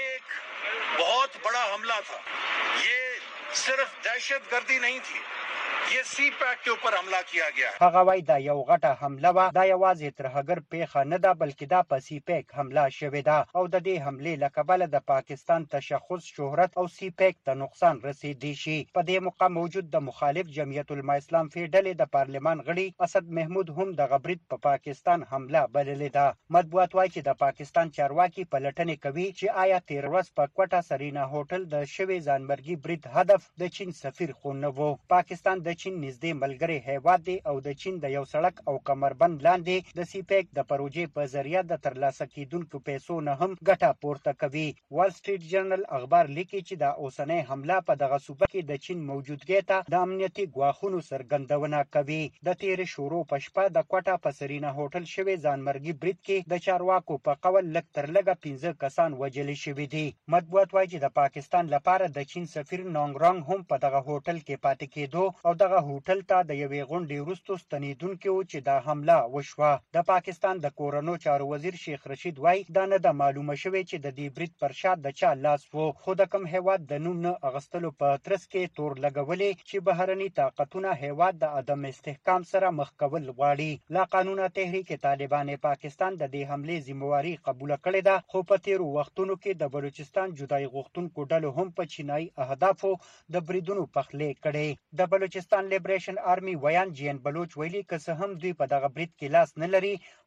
बहुत बड़ा हमला था. ये सिर्फ दहशतगर्दी नहीं थी, ये सी पैक के ऊपर हमला किया गया. هغه وای دا یو غټه حمله و دا یوازې ترهګر پیښه نه ده بلکې دا په سی پیک حمله شوې ده او د دې حمله لکبل د پاکستان تشخص شهرت او سی پیک ته نقصان رسیدي شي. په دې موقع موجود د مخالف جمعیت العلماء اسلام فیډل د پارلمان غړي اسد محمود هم د غبرید په پا پاکستان حمله بللې ده. مطبوعات وايي چې د پاکستان چارواکي پلټنې کوي چې آیا تیر ورځ په کوټه سرینا هوټل د شوی ځانمرګي برید هدف د چین سفیر خو نه وو. پاکستان د چین نږدې ملګری هیواد دی او د چین د یو سړک او کمربند لاندې د سی پیک د پروژې په ذریعہ د ترلاسه کیدونکو پیسو نه هم ګټه پورته کوي. وال سټریټ جرنل اخبار لیکي چې د اوسنۍ حمله په دغه صوبه کې د چین موجودګۍ ته د امنیتي ګواښونو څرګندونه کوي. د تیر شروع په شپه د کوټه په سرینا هوټل شوی ځانمرګي برید کې د چارواکو په قول لک تر لګه پنځه کسان وژل شوي دي. مطبوعات وايي چې د پاکستان لپاره د چین سفیر نونګ رانګ هم په دغه هوټل کې پاتې کېدو او دغه هوټل ته د یوې غونډې وروسته ستنیدونکو چې دا حمله وشوه. د پاکستان د کورونو چارو وزیر شیخ رشید وای دا نه د معلومه شوی چې د دې برید پر شا د چا لاس وو خو د کوم هیواد د نوم نه اغستلو په ترڅ کې تور لګولې چې بهرني طاقتونه هیواد د عدم استحکام سره مخ کول غواړي. لا قانون تحریک طالبان پاکستان د دې حمله ذمہواری قبول کړې ده خو په تیرو وختونو کې د بلوچستان جدای غوښتونکو ډلو هم په چینایي اهدافو د بریدونو پخلې کړې. د بلوچستان لیبریشن آرمي ویان جین بلوچ ویلي که څه هم دوی په دغه برید کې لاس نه لري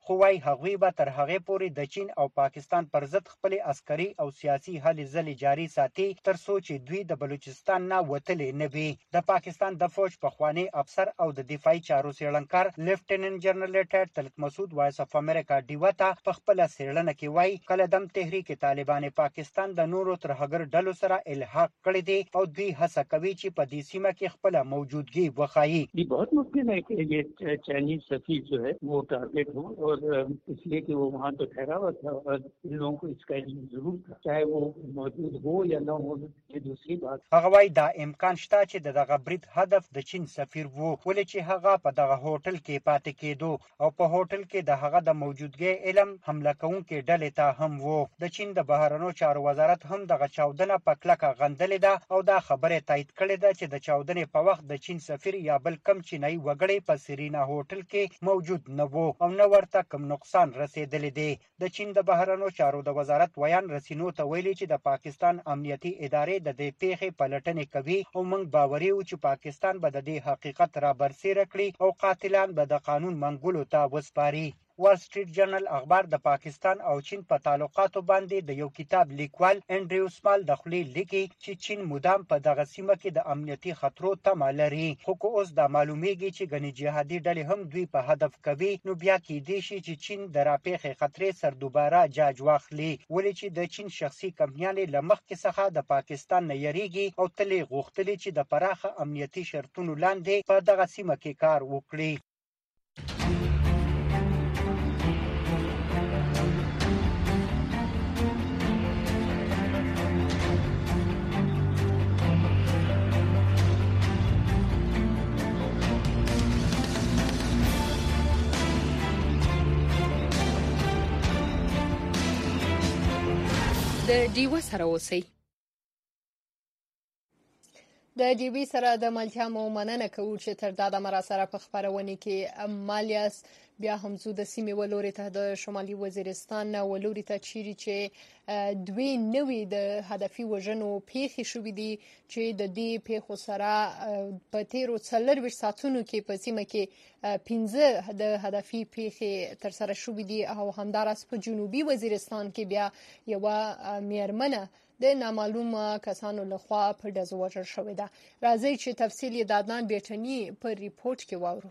خو وايي هغوی به تر هغې پورې د چین او پاکستان پر ضد خپل عسکري او سیاسي هلې ځلې جاري ساتي تر څو چې دوی د بلوچستان نه وتلې نه وي. د پاکستان د فوج پخوانی افسر او د دفاعي چارو څېړنکار لیفټیننټ جنرال ریټایرډ طلعت مسعود وایس اف امریکا ډیوه ته په خپله څېړنه کې وایي کله دم تحریک طالبان پاکستان د نورو ترهګر ډلو سره الحاق کړی دی او دوی هڅه کوي چې په دې سیمه کې خپله موجودګي وښایي. ये बहुत मुमकिन है कि ये चाइनीज सफीर जो है वो टारगेट हो और इसलिए कि वो वहाँ तो ठहरा हुआ था और इन लोगों को इसका इल्म जरूर था, चाहे वो मौजूद हो या न हो ये दूसरी बात. هغه وايي دا امکان شته چې دغه برید هدف د چین سفیر وو ولې چې هغه په دغه هوټل کې پاتې کېدو او په هوټل کې د هغه د موجودګۍ علم حمله کوونکې ډلې ته هم وو. د چین د بهرنیو چارو وزارت هم دغه چاودنه په کلکه غندلې ده او دا خبره تایید کړې ده چې د چاودنې په وخت د چین سفیر یا بل کم چینایي وګړی په سرینا هوټل کې موجود نه وو او نه ورته کوم نقصان رسیدلی دی. د چین د بهرنیو چارو د وزارت ویان رسینو ته ویلي چې د پاکستان امنیتي ادارې د دې پیښې پلټنې کوي او موږ باوري یو چې پاکستان به د دې حقیقت را برسېره کړي او قاتلان به د قانون منګولو ته وسپاري. وال سټریټ جرنل اخبار د پاکستان او چین په تعلقاتو باندې د یو کتاب لیکوال انډریو سمال د خولې لیکي چې چین مدام په دغه سیمه کې د امنیتي خطرو تمه لري. خو که اوس دا معلومیږي چې ګڼې جهادي ډلې هم دوی په هدف کوي نو بیا کېدای شي چې چین د راپېښې خطرې سر دوباره جاج واخلي ولې چې د چین شخصي کمپنیانې له مخکې څخه د پاکستان نه یریږي او تل یې غوښتلي چې د پراخه امنیتي شرطونو لاندې په دغه سیمه کې کار وکړي. د ډیوه سره اوسئ. د ډیوی سره د ملتیا مو مننه کوو چې تر دا د مرا سره په خبرونه کې مالیاس بیا هم زو د سیمې ولوري ته د شمالي وزیرستان نه ولوري ته چیرې چې دوی نوې د هدفي وژنو پیښې شوې دي چې د دې پیښو سره په تیرو څلور ساعتونو کې په سیمه کې پنځه د هدفي پیښې تر سره شوې دي او همدارس په جنوبي وزیرستان کې بیا یو میرمنه د نامعلومه کسانو لخوا په ډزو وژل شوې ده. راځي چې تفصیل یې د عدنان بیټني په ریپورت کې واورو.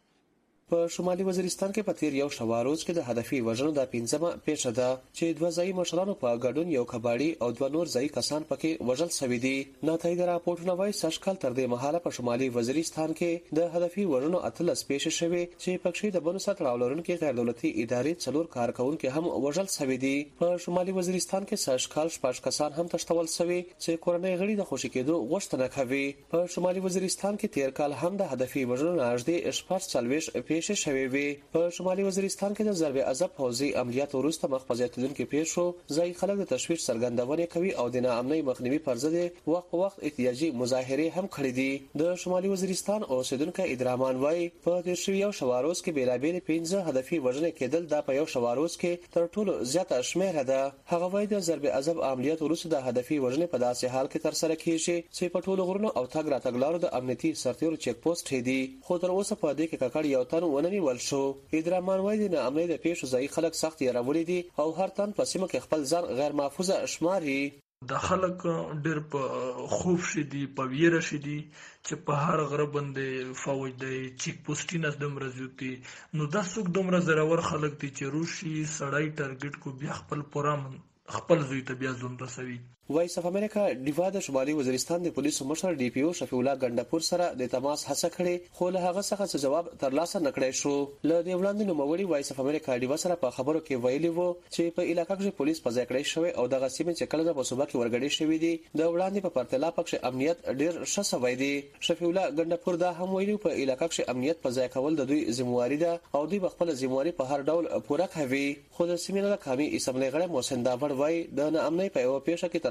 په شمالي وزیرستان کې په تیر یو شواروز کې د هدفي وژنو د پنځمه پیښه ده چې دوه ځایي مشرانو په ګډون یو کباړي او دوه نور ځایي کسان پکې وژل شوي دي. ناتایید راپورټونه وایي سږکال تر دې مهاله په شمالي وزیرستان کې د هدفي وژنو اتلس پیښې شوې چې پکې د بنو سره تړاو لرونکي غیر دولتي ادارې څلور کارکونکو هم وژل شوي دي. په شمالي وزیرستان کې سږکال شپږ کسان هم تښتول شوي چې کورنۍ غړي د خوشي کېدو غوښتنه کوي. په شمالي وزیرستان کې تیر کال هم د هدفي وژنو نږدې شپږ څلوېښت پیښې شوې وي. په شمالي وزیرستان کې د ضرب عذاب پوځي عملیات وروسته مخ په زیاتېدونکو پیښو ځای خلک د تشویش څرګندونه کوي او د ناامنۍ مخنیوي پر ضد وخت په وخت احتیاجي مظاهره هم کړې دي. د شمالي وزیرستان اوسیدونکو ادرامان وایي په تیر شوي یو شواروز کې بیلابېل پنځه هدفي وژنې کېدل دا په یو شواروز کې تر ټولو زیاته شمیره ده. هغه وایي د ضرب عذاب عملیات وروسته د هدفي وژنې په داسې حال کې تر سره کیږي چې په ټولو غرونو او تګ راتګ لارو د امنیتي سرتیرو چیک پوسټ هدي خو تر اوسه په دې کې ککړ یو تن وننی ول شو. ادرامان وایي د ناامنۍ د پیښو ځای خلک سخت یې راولي دي او هر تن په سیمه کې خپل ځان غیر محفوظه شماري. د خلک ډېر په خوف شي دي په ویره شي دي چې په هر غره باندې فوج دی چیک پوسټینه دومره زیاتې نو دا څوک دومره زراور خلک دي چې روشي سړی ټارګټ کو بیا خپل پرامن خپل زوی ته بیا ځون رسوي. وایس اف امریکا ډیوا د شمالي وزیرستان د پولیسو مشر ډي پی او شفیع الله ګندپور سره د تماس هڅه کړې خو له هغه څخه څه جواب ترلاسه نکړای شو. له دې وړاندې نو موري وایس اف امریکا ډیوا سره په خبرو کې ویلي وو چې په علاقې کې پولیس په ځای کړی شوی او دغه سیمه چې کله په صوبه کې ورګړې شوې دي د وړاندې په پرتله پکښ امنیت ډیر ښه شوی دی. شفیع الله ګندپور دا هم ویلي په علاقې کې امنیت په ځای کول د دوی ذمہواری ده او دوی خپل ذمہواری په هر ډول پوره کوي. خو د سیمې له کامي اسمبلی غړي محسن داوړ وایي د ناامنۍ په یو پیښه کې تر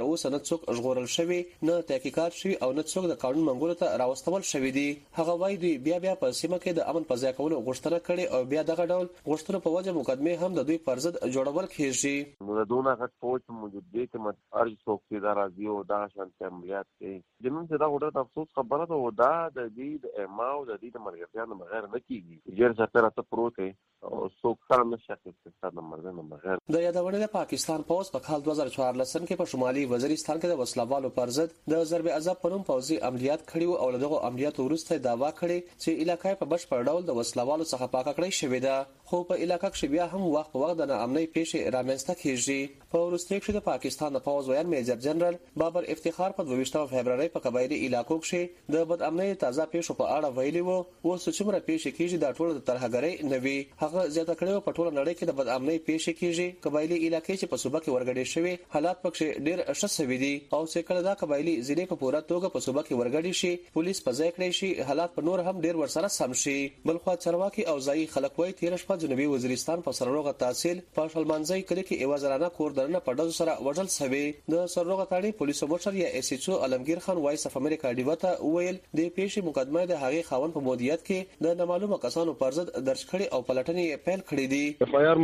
تر اوسه نه څوک ژغورل شوی نه تحقیقات شوی او نه څوک د قانون منګولو ته راوستول شوی دي. هغه وایي دوی بیا بیا په سیمه کې د امن په ځای کولو غوښتنه کړې او بیا دغه ډول غوښتنو په وجه مقدمه هم د دوی پر ضد جوړول کیږي. نو د دونه غټ فوج موجودګۍ ته متارج څوک چې دا راځي او دا شانتي عملیات کوي زموږ ته دا وړه افسوس خبره ده او دا د دې د اما او د دې د مرګتیانو بغیر نه کیږي. ډیر ځکه ته پروت او څوک سره نشي اقتصاد مرګ نه بغیر. د یادونه پاکستان پوز په کال دوه هزار څوارلس کې په شمالي وزیرستان کې د وسلوالو پر ضد د ضرب عذاب په نوم پوځي عملیات کړي او دغه عملیاتو وروسته داوا کړي چې علاقې په بشپړ ډول د وسلوالو څخه پاک کړی شوې ده. خو په علاقې کې بیا هم وخت په وخت د ناامنۍ پیښې رامنځته کیږي. په وروستي کې د پاکستان د پوز ویان میجر جنرال بابر افتخار په دوه فبرवरी په قبایلی علاقو کې د بد امنۍ تازه پیښو په اړه ویلي وو او څومره پیښې کیږي د ټولو د ترهګرۍ نوي. هغه زیاته کړو په ټوله نړۍ کې د بد امنۍ پیښې کیږي. قبایلی علاقې چې په صوبه کې ورګړې شوی حالات پکې ډېر ښه شوي دي او چې کله دا قبایلی ضلع په پوره توګه په صوبه کې ورګړې شي پولیس په ځای کړی شي حالات په نور هم ډېر ورسره سم شي. بلخو چرواکي او ځای خلک وایي تیر شپه جنوبي وزیرستان په سرلوغه تحصیل په شلمنځي کلی کې ایوازرانه کور درنه په ډزو سره وژل شوی. د سرلوغه تاړي پولیسو مشر یا اس ایچ او علمگیر خان وایس اف امریکا ډیوته ویل د پیښې مقدمه د هغې خاون په مودیت کې د نامعلومه کسانو پر ضد درج کړي او پلټنې پیل کړې دي. اف آی آر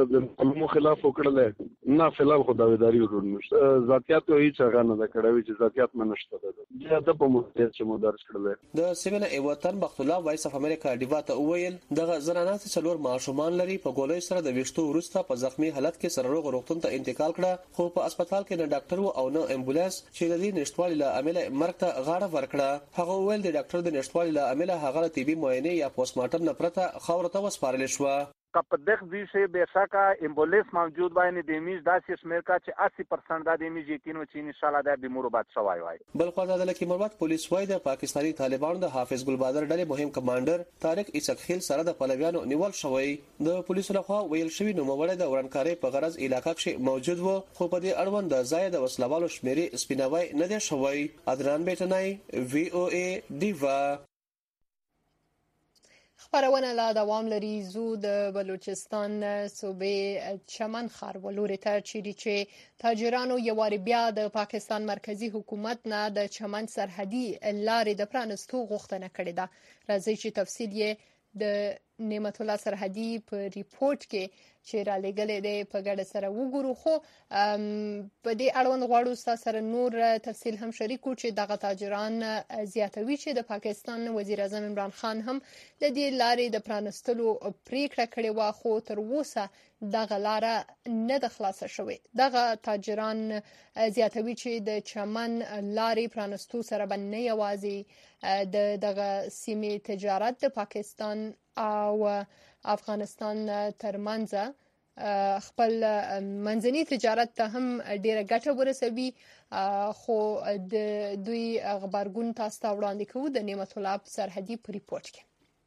مو خلاف وکړل نه فلال خو داویداری ورنه ذاتيات هیڅ هغه نه کړوي چې ذاتيات منشته ده د په مودیت چې مو درج کړل. د سیمه ایوتن بخت الله وایس اف امریکا ډیوته ویل دغه زنانه چې څلور معاشومان لري په ګولۍ سره د وشتو وروسته په زخمی حالت کې سرلوغ روغتون ته انتقال کړه خو په هسپتال کې نه ډاکټر او نه امبولانس چې د دې نشټوالي له عمل مرګ ته غاړه ورکړه. هغه ویل د ډاکټر د نشټوالي له عمل هغه طبي معاینه یا پوسټ مارټم نه پرته خاور ته وسپارل شو. په دغه ویشه به شکه امبولانس موجود وای نه د میز داسې شمیر کا چې اسی پرسنټ د میز یقینو چې ان شاء الله د بیمارو باد شوای وای. بل خو د لکه مربوط پولیس وای د پاکستانی طالبانو د حافظ ګل بادر ډلې مهم کمانډر طارق اسقخیل سره د پلویانو نیول شوی. د پولیسو لخوا ویل شوی نو موړه د ورانکاري په غرض علاقې کې موجود وو خو په دې اړوند د ځای د وسلوالو شمیرې سپیناوي نه دی شوی. ادران بیٹنای وی او ای دیوا. خبرونه لا دوام لري. زو د بلوچستان صوبې چمن ښار ولوري ته چیرې چې تاجرانو یواري بیا د پاکستان مرکزی حکومت نه د چمن سرحدي لارې د پرانستو غوښتنه کړې ده. راځي چې تفصیل یې د نعمت الله سرحدي په ریپورت کې چې را لګلې ده په ګډه سره وګورو. خو په دې اړوند غواړو تاسو سره نور تفصیل هم شریکو چې دغه تاجران زیاتوي چې د پاکستان وزیر اعظم عمران خان هم د دې لارې د پرانستلو پریکړه کړې و خو تر اوسه دغه لاره نه د خلاصه شوې. دغه تاجران زیاتوي چې د چمن لارې پرانستو سره باندې یوازې د دغه سیمې تجارت د پاکستان او افغانستان ترمنځ خپل منځني تجارت ته هم ډیره ګټه ورسوي. خو د دوی خبرګون تاسو ته وړاندې کوو د نعمت الله سرحدي په ریپورت کې.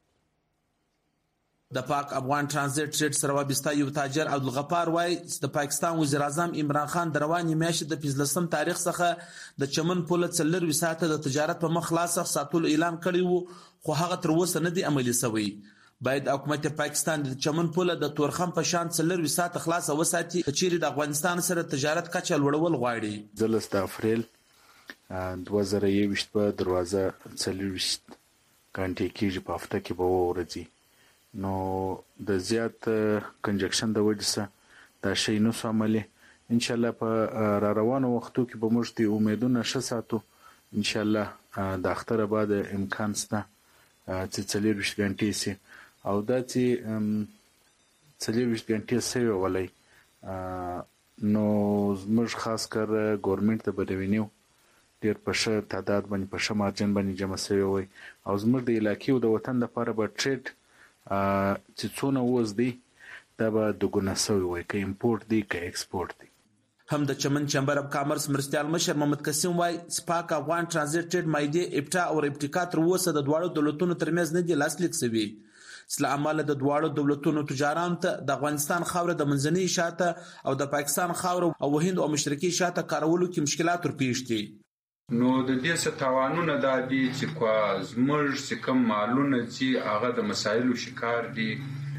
د پاک افغان ترانزیت ټریډ سره وابسته یو تاجر عبدالغفار وایي چې د پاکستان وزیر اعظم عمران خان د روانې میاشتې د پنځلسم تاریخ څخه د چمن پوله څلور ساعته د تجارت په مخ خلاص ساتلو اعلان کړی وو خو هغه تر اوسه نه دی عملي شوی. باید حکومت پاکستان د چمن پوله د تورخم په شان څلور ساعته خلاص وساتي چې د افغانستان سره تجارت کچه لوړول غواړي. دلس د اپریل دوه زره یوویشت په دروازه څلور غنټې کېږي په هفته کې به ورځي. نو د زیات کنجکشن د وجه څخه دا شی نو عملي ان شاء الله په را روانو وختو کې به موږ د امیدونو ش ساتو ان شاء الله د اختر بعد امکان سته چې څلور غنټې سي او دا چې څلور غنټې سي ولای نو موږ خاص کر ګورنمنت ته بدوینیو ډیر په ښه تعداد باندې په ښه مارجن باندې جمع شوی وي او زموږ د علاقې او د وطن لپاره به ټریډ چې څونه وز دی دا به دوګونه شوی وي که امپورټ دی که ایکسپورټ دی. هم د چمن چمبر اف کامرس مرستیال مشر محمد قسیم وای سپاک افغان ترانزیت ټریډ مایدې ابټا او ابټیکا تر اوسه د دواړو دولتونو ترمنځ نه دی لاسلیک شوی. سله عمله د دواړو دولتونو تجاران ته د افغانستان خاوره د منځنۍ شاته او د پاکستان خاوره او هند او مشرقي شاته کارولو کې مشکلات ورپېښ دي. نو د دې څه توانونه دا دي چې کوز مرز چې کوم مالونه چې هغه د مسایلو شکار دي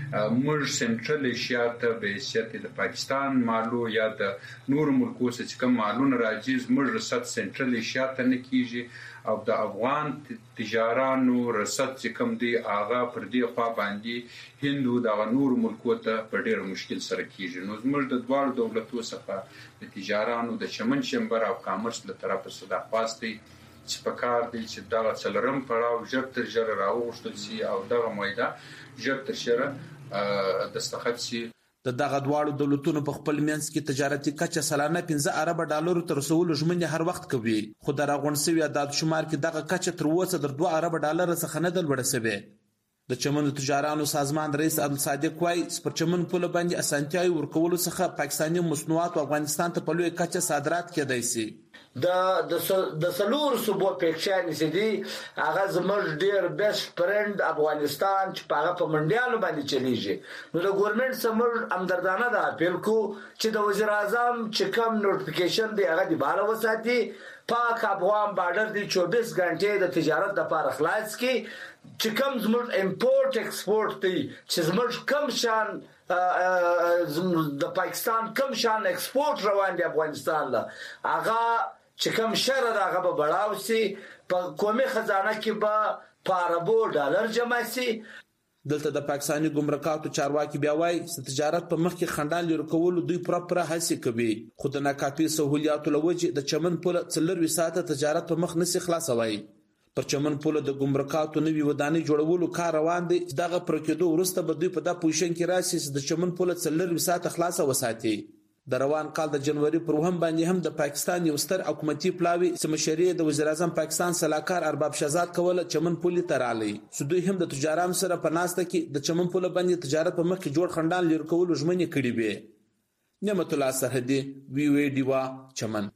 موږ سنټرل ایشیا ته به حیثیت د پاکستان مالو یا د نور ملکو څخه کوم مالونه راځي موږ رسد سنټرل ایشیا ته نه کیږي او د افغان تجارانو رسد چې کوم دی هغه پر دې خوا باندې هندو د نور ملکو ته په ډېر مشکل سره کیږي نو موږ د دواړو دولتونو څخه د تجارانو د چمن چمبر او کامرس له طرفه صدا خواستي چې په کار دی چې دا څلورم پړاو ژر تر ژره راوغوښتل شي او دغه معاهده ژر تر ژره دستخط شي د دغه دواړو دولتونو په خپل منځ کې تجارتي کچه سلانه پنځه ارب ډالر تر رسول ژمنې هر وخت کوي خو د راغون سوي عدد شمار کې دغه کچه تر اوسه در دوه ارب ډالر څخه نه دل وړه سوي د چمن تجارانو سازمان رئیس عبد الصادق وای پر چمن پوله باندې اسانتیاي ورکول څخه پاکستاني مصنوعات افغانستان ته په لوی کچه صادرات کېدای شي د د سلور صوبو پېښه نسدي هغه زموږ ډیر بیسټ فرند افغانستان چې هغه په منډیالو باندې چلیږي نو د ګورنمنت سمر امدردانه ده اپیل کو چې د وزیر اعظم چې کوم نوټیفیکیشن دی هغه دی بالا وساتي پاک افغان بارډر دی چوبیس غنټې د تجارت لپاره خلاص کی چې کوم زموږ امپورټ ایکسپورټ دی چې زموږ کم شان د پاکستان کم شان ایکسپورټ روان دی افغانستان له هغه چې کوم شر هغه به بڑاو سي په قومي خزانه کې به پاربو ډالر جمع سي دلته د پاکستاني ګمرکاتو چارواکي بیا وایي چې تجارت په مخ کې خندان لري کول دوی پراپره هڅه کوي خو د ناکافي سہولیاتو لوجه د چمن پوله څلور وساته تجارت په مخ نسی خلاصوي پر چمن پوله د ګمرکاتو نوي ودانۍ جوړولو کار روان دی دغه پرکېدو ورسته به دوی په دا پوزیشن کې راشي چې د چمن پوله څلور وساته خلاصه وساتي د روان کال د جنوري پر وهم باندې هم د پاکستان یو ستر حکومتي پلاوی سمشري د وزیر اعظم پاکستان سلاکار ارباب شهزاد کوله چمن پولی ترالی سودوی هم د تجارانو سره په ناسته کې د چمن پوله باندې تجارت په مخ کې جوړ خندان لري کول ژمنې کړې وي نعمت الله سرحدي وی وی دیوا چمن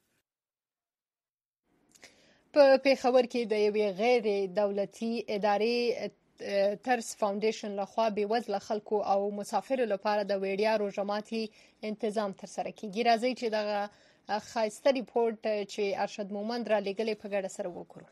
په پیښور کې د یوې غیر دولتي ادارې ترس فاونډیشن لخوا به وزله خلکو او مسافرو لپاره د ویډیا روزماتي تنظیم تر سره کیږي راځي چې دغه خاصه ریپورت چې ارشد مومند را لګلې په ګډه سره وکړو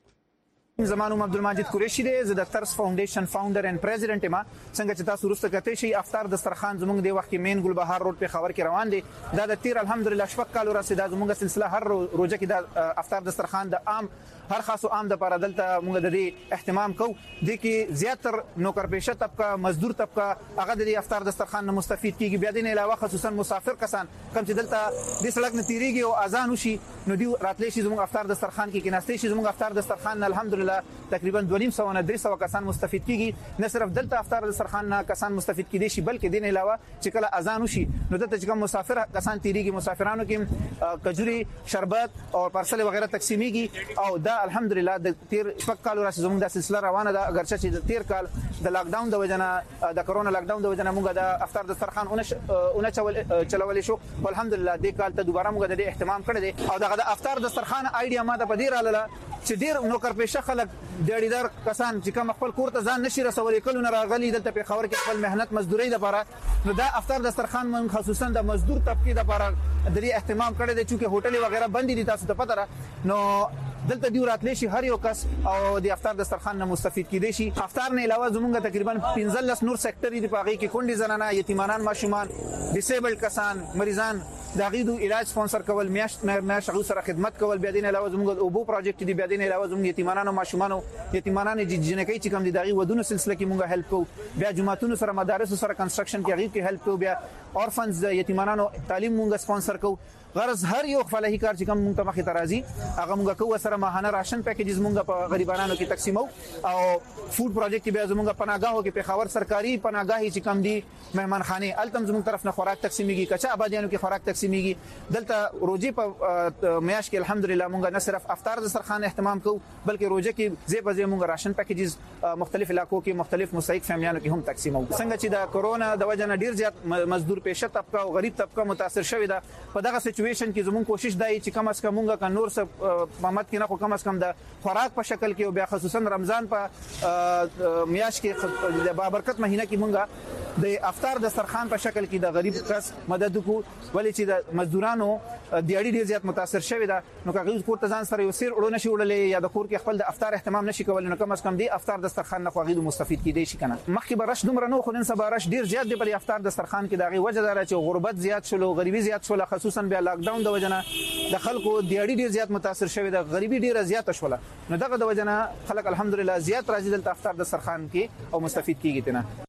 زمانو عبدالمجید قریشی دی زه د ترس فاونډیشن فاونډر اند پریزیډنټ ما څنګه چې تاسو ورسته کته شي افطار دسترخوان زموږ دی وخت کې مین ګلبهار روډ په خبر کې روان دي دا د تیر الحمدلله شپږ کال ورسې دا زموږ سلسله هر روزه کې د افطار دسترخوان د عام هر خاصو عام د لپاره دلته موږ د دې اهتمام کوو د کې زیاتر نوکرپېشه طبقه مزدور طبقه هغه د افطار دسترخوان نه مستفید کیږي بیا د علاوه خصوصا مسافر کسان کوم چې دلته د سړک نه تیریږي او اذان وشي نو دی راتلی شي زموږ افطار دسترخوان کې کېناستې شي زموږ افطار دسترخوان الحمدلله تقریبا دوه نیم سوه نه درې سوه کسان مستفید کیږي نه صرف دلته افطار دسترخوان نه کسان مستفید کیدي شي بلکې د علاوه چې کله اذان وشي نو دلته چې کوم مسافر کسان تیریږي مسافرانو کې کجوري شربت او پارسل وغیرہ تقسیمیږي او دا الحمدلله د تیر شپږ کال راځي زموږ د سلسله روانه ده اگرچه چې د تیر کال د لاک ډاون د وجنه د کرونا لاک ډاون د وجنه موږ د افطار دسترخوان اون چول چلولې شو الحمدلله د کال ته دوباره موږ د اهتمام کړی دی او دغه د افطار دسترخوان ایډیا ما ته پدې رااله چې ډیر نوکرپېشه خلک ډېریدار کسان چې کوم خپل کور ته ځان نشي رسولې کلو نه راغلي دلته په خبر کې خپل مهنت مزدوري لپاره نو دا افطار دسترخوان من خصوصا د مزدور طبقه لپاره د دې اهتمام کړی دی چې هوټل وغیرہ بند دي تاسو ته پته را نو دلته دی راتلی شي هر یو کس او د افطار دسترخوان نه مستفید کیدی شي افطار نه علاوه زمونږ تقریبا پنځلس نور سېکټر دي په هغه کې کونډي زنانه یتیمانان ماشومان ډیسیبل کسان مریضان دا غیدو علاج سپانسر کول میاش میاش غو سره خدمت کول بیا دین علاوه زموږ اوبو پروجیکټ دی بیا دین علاوه زموږ یتیمانانو ماشومانو یتیمانانو جنکی چې کوم دي دغه ودونو سلسله کې مونږه هیلپ کوو بیا جماعتونو سره مدارس سره کنستراکشن کې غیب کې هیلپ کوو بیا اورفنز یتیمانانو تعلیم مونږه سپانسر کوو غرض هر یو فلاحي کار چې کوم مونږ ته مخې ته راځي هغه مونږ کوو سره ماهانه راشن پیکیجز مونږ په غریبانو کې تقسیمو او فود پروجیکټ بیا زمونږ پناهګاهو کې په خبر سرکاري پناهګاهي چې کوم دي مهمانخانه التم زمونږ طرف نه خوراک تقسیمیږي کچا آبادیانو کې خوراک تقسیمیږي دلته روزي په میاش کې الحمدلله مونږ نه صرف افطار د سرخان اهتمام کوو بلکې روزه کې زی په زی مونږ راشن پیکیجز مختلف علاقو کې مختلف مستحق فامیلانو کې هم تقسیمو څنګه چې د کورونا د وجه نه ډیر زیات مزدور پېشه طبقه او غریب طبقه متاثر شوی ده په دغه سچويشن کې زموږ کوشش دی چې کم از کم مونږه ک نور څه محمد کې نه خو کم از کم د خوراک په شکل کې او بیا خصوصا رمضان په میاش کې د بابرکت مهینه کې مونږه د افطار دسترخوان په شکل کې د غریب کس مدد وکړو ولې چې د مزدورانو دیاړي ډیر زیات متاثر شوی دا نو کاغذ کور ته ځان سره یو سیر وړو نشي وړلې یا د کور کې خپل د افطار اهتمام نشي کولای نو کم از کم دی افطار دسترخوان نه خوغید مستفید کیدی شي کنه مخکې برش دومره نو خو نن سبا رش ډیر زیات دی په افطار دسترخوان کې داغي وجه دار چې غربت زیات شول غریبي زیات شول خصوصا بیا لاک ډاون د وجنه د خلکو دیاړي ډیر زیات متاثر شوی دا غریبي ډیر زیات شول نو دغه د وجنه خلک الحمدلله زیات راځي د افطار دسترخوان کې او مستفید کیږي تنه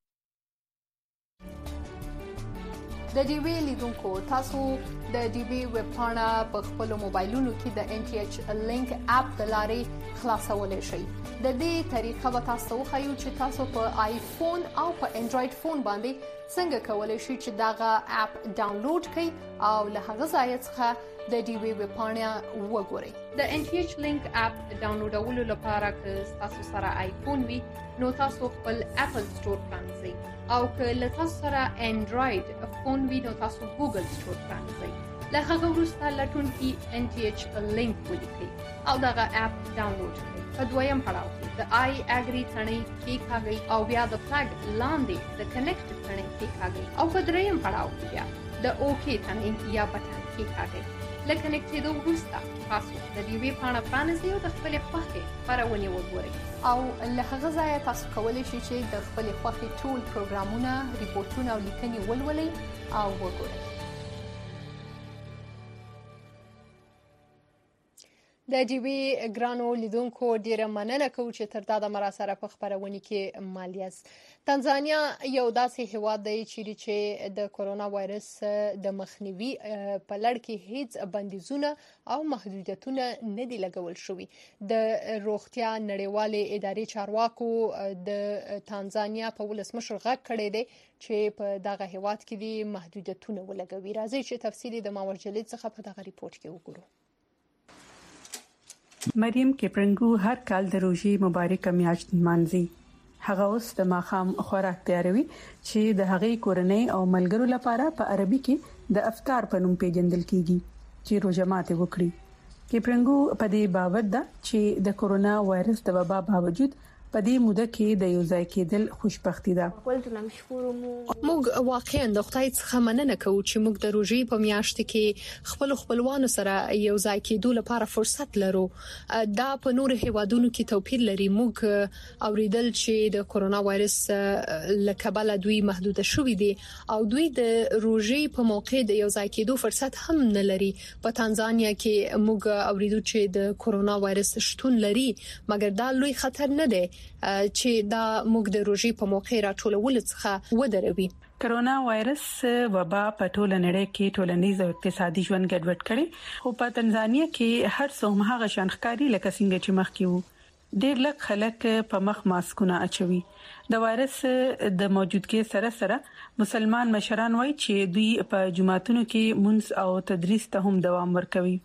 د ډي وی لیدونکو تاسو د ډي وی ویب پاڼه په خپل موبایلونو کې د ان ټي ایچ لینک اپ د لارې خلاصولای شئ د دې طریقه به تاسو وښیو چې تاسو په آیفون او په انډراید فون باندې څنګه کولای شئ چې داغه اپ ډاونلوډ کړئ او له هغه ځای څخه د ډي وی ویب پاڼه وګورئ د ان ټي ایچ لینک اپ ډاونلوډولو لپاره که تاسو سره آیفون وي نو تاسو خپل اپل سٹور پرانځئ او که له تاسو سره انډراید فون وي نو تاسو ګوګل سٹور پرانځئ له هغه وروسته لټون کې ان ټي ایچ لینک ولیکئ او دغه اپ ډاونلوډ کړئ په دویم پړاو کې د آی اګری ثنې کې کاږئ او بیا د فلګ لاندې د کنیکټ ثنې کې کاږئ او په دریم پړاو کې بیا د اوکی ثنې یا بټن کې کاږئ لکه کنیکټېدو وروسته تاسو د دې وی پاڼه پرانیزئ او د خپلې خوښې خپرونې وګورئ او له هغه ځایه تاسو کولی شئ چې د خپلې خوښې ټول پروګرامونه ریپورتونه او لیکنې ولولئ او وګورئ د ډي وی ګرانو لیدونکو ډیره مننه کوم چې تر دا د مراسره په خبرونه کې مالیاس تنزانیا یو داسې هیواد دی چې د کورونا وایرس د مخنیوي په لړ کې هیڅ بندیزونه او محدودیتونه نه دي لګول شوي د روغتیا نړیوالې ادارې چارواکو د تنزانیا په ولسمشر غږ کړی دی چې په دغه هیواد کې دي محدودیتونه ولګوي راځي چې تفصیلی د ماور جلید څخه په دغه ریپورت کې وګورو مریم کپرنګو هر کال د روزي مبارک میاشت مانځي هغه اوس د ماخام خوراک تیاروي چې د هغې کورنۍ او ملګرو لپاره په عربي کې د افطار په نوم پیژندل کیږي چې روزه ماته وکړي کپرنګو په دې باور ده چې د کورونا وایرس د وبا باوجود په دې موده کې د یو ځای کېدل خوشبختی ده موږ واقعا د خدای څخه مننه کوو چې موږ د روزي په میاشت کې خپل خپلوانو سره یو ځای کېدو لپاره فرصت لرو دا په نور هیوادونو کې توپیر لري موږ اوریدل چې د کورونا وایرس لکبل دوی محدود شوې دي او دوی د روزي په موقع د یو ځای کېدو فرصت هم نه لري په تنزانیا کې موږ اوریدو چې د کورونا وایرس شتون لري مګر دا لوی خطر نه دی چې دا موږ د روزي په موقع راټولول څخه ودروي کرونا وایرس وبا په ټوله نړۍ کې ټولنیز او اقتصادي ژوند ګډوډ کړي خو په تنزانیا کې هر څومره هغه شانخکاری لکه څنګه چې مخکې وو ډېر لږ خلک په مخ ماسکونه اچوي د وایرس د موجودګۍ سره سره مسلمان مشران وایي چې دوی په جماعتونو کې منځ او تدریس ته هم دوام ورکوي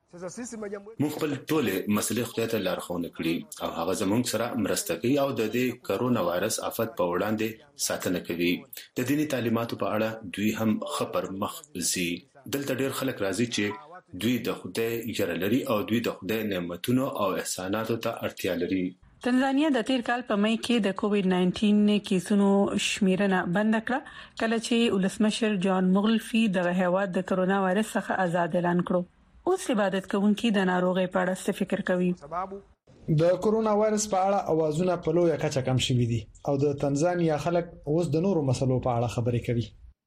موږ خپل ټول مسلې خدای ته لارښوونه کړې او هغه زموږ سره مرسته کوي او د دې کرونا وایرس آفت په وړاندې ساتنه کوي د دینی تعلیماتو په اړه دوی هم خبر مخ زی دلته ډېر خلک راځي چې دوی د خدای یره لري او دوی د خدای نعمتونو او احساناتو ته اړتیا لري تنزانیا د تیر کال په مې کې د کووډ ناینټین کیسونو شمیرنه بند کړه کله چې ولسمشر جان مغلفي د هیواد د کرونا وایرس څخه آزاد اعلان کړو اوس عبادت کوونکي د ناروغي په اړه څه فکر کوي د کورونا وایرس په اړه اوازونه په لویه کچه کم شوي دي او د تنزانیا خلک اوس د نورو مسلو په اړه خبرې کوي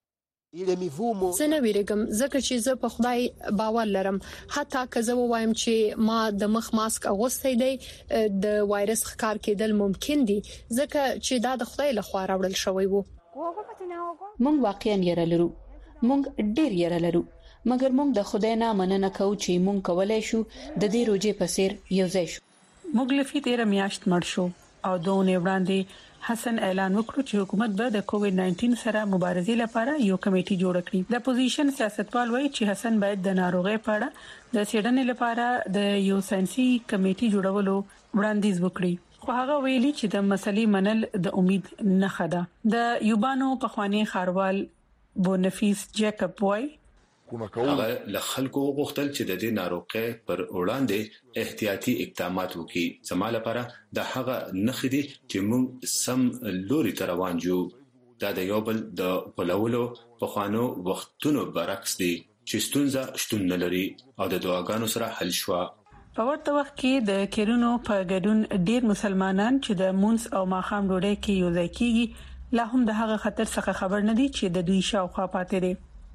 زه نه ویریږم ځکه چې زه په خدای باور لرم حتی که زه وایم چې ما د مخ ماسک اغوستی دی د وایرس ښکار کېدل ممکن دي ځکه چې دا د خدای لخوا راوړل شوی وو مونږ واقعا یې لرو مونږ ډیر یې لرو مګر موږ د خدای نه مننه کوو چې موږ کولای شو د دې روزي په سیر یو ځای شو موږ لفي تیر میاشت مړ شو او دوه وړاندې حسن اعلان وکړ چې حکومت به د کووډ ناینټین سره مبارزې لپاره یو کمیټي جوړ کړي د اپوزیشن سیاستوال وایي چې حسن باید د ناروغي په اړه د سیډنې لپاره د یو ساينسي کمیټي جوړولو وړاندیز وکړي خو هغه ویلي چې د مسلې منل د امید نه خده د یوبانو په خواني خاروال بونفیس جیکب وای هغه له خلکو غوښتل چې د دې ناروغۍ پر وړاندې احتیاطي اقدامات وکړي زموږ لپاره د هغه نخې دي چې موږ سم لوري ته روان یو دا د یو بل د غولولو په خوانو وختونو برعکس دی چې ستونزه شتون نه لري او د دعاګانو سره حل شو. په ورته وخت کې د کیرونو په ګډون ډیر مسلمانان چې د مونس او ماخام ډوډۍ کې یو ځای کیږي لا هم د هغه خطر څخه خبر نه دي چې د دوی شاوخوا پاتې دي.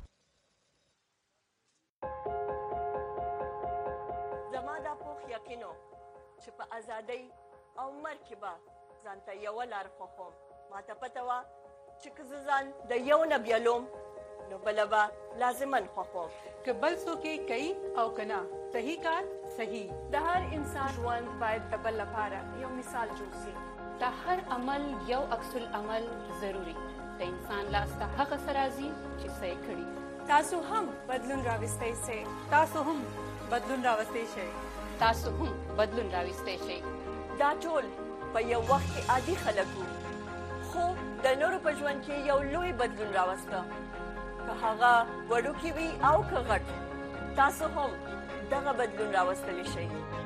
زما د پوخ یقینو چې په ازادۍ او مرګ به ځانته یو لار خوخم ماته پته وا چې ځان د یو نه بیلوم نو بلبا لازمن خوخم که بل څوک کوي او کنا صحیح کار صحیح. د هر انسان ژوند باید د بل لپاره یو مثال جوړ شي. د هر عمل یو عکس العمل ضروری د انسان لاسته هغه سرازي چې صحیح کړي. تاسو هم بدلون راوستئ شئ. تاسو هم بدلون راوستئ شئ. تاسو هم بدلون راوستئ شئ. دا ټول په یو وخت کې عادي خلک وو خو د نورو په ژوند کې یو لوی بدلون راوسته که هغه وړوکی وي او که غټ تاسو هم دغه بدلون راوستلی شئ.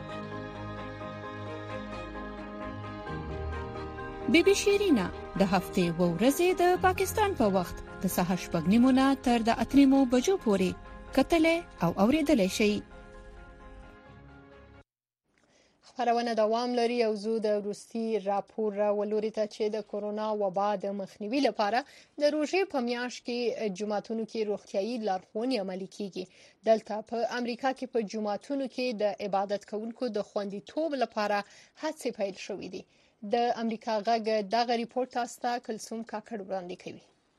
بی بی شیرینا د هفتې و ورځې د پاکستان په وخت د سهار شپږ نیمو نه تر د اته نیمو بجو پورې کتلې او اوریدلې شي. خبرونه دوام لري او زو د روسي راپور ولوري ته چې د کورونا وبا د مخنیوي لپاره د روژې په میاشت کې جمعتونو کې روغتيایي لارښوونې عملي کیږي. دلته په امریکا کې په جمعتونو کې د عبادت کوونکو د خوندیتوب لپاره هڅې پیل شوې دي. د امریکا غږ دغه ریپورت تاسو کلثوم کاکړ وړاندې کوي.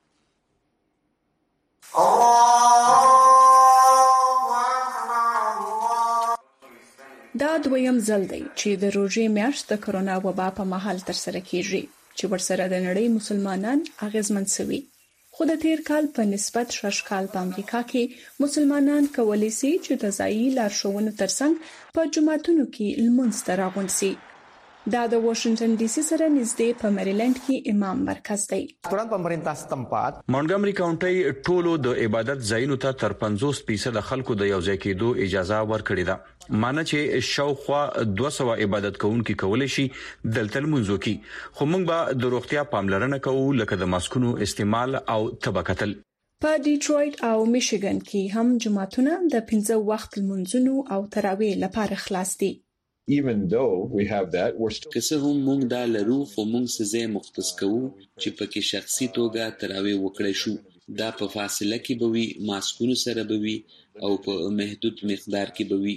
دا دویم ځل دی چې د روژې میاشت د کرونا وبا په مهال ترسره کیږي چې ورسره د نړۍ مسلمانان اغیزمن شوي. خو د تیر کال په نسبت شش کال په امریکا کې مسلمانان کولی شي چې د ځایي لارښوونو ترڅنګ په جمعتونو کې لمونځ ته راغونډ شي. دا د واشنگټن ډي سي سره نږدې په میریلند کې امام مرکز دی. aturan pemerintah setempat مونټګمري کاونټي ټولو د عبادت ځایونو ته تر پنځوس فیصد خلکو د یو ځای کېدو اجازه ورکړې ده. معنی چې شاوخوا دوه سوه عبادت کوونکي کولای شي دلته لمونځ وکړي. خو موږ به د روغتیا پاملرنه کوو لکه د ماسکونو استعمال او طبقتل. په ډیټرویټ او میشیګن کې هم جمعتونه د پنځه وخت لمونځونو او تراویح لپاره خلاص دي. Even though we have that, we're still که څه هم موږ دا لرو خو موږ څه مختص کوو چې پکې شخصي توګه تراویح وکړای شو. دا په فاصله کې به وي، ماسکونو سره به وي او په محدود مقدار کې به وي.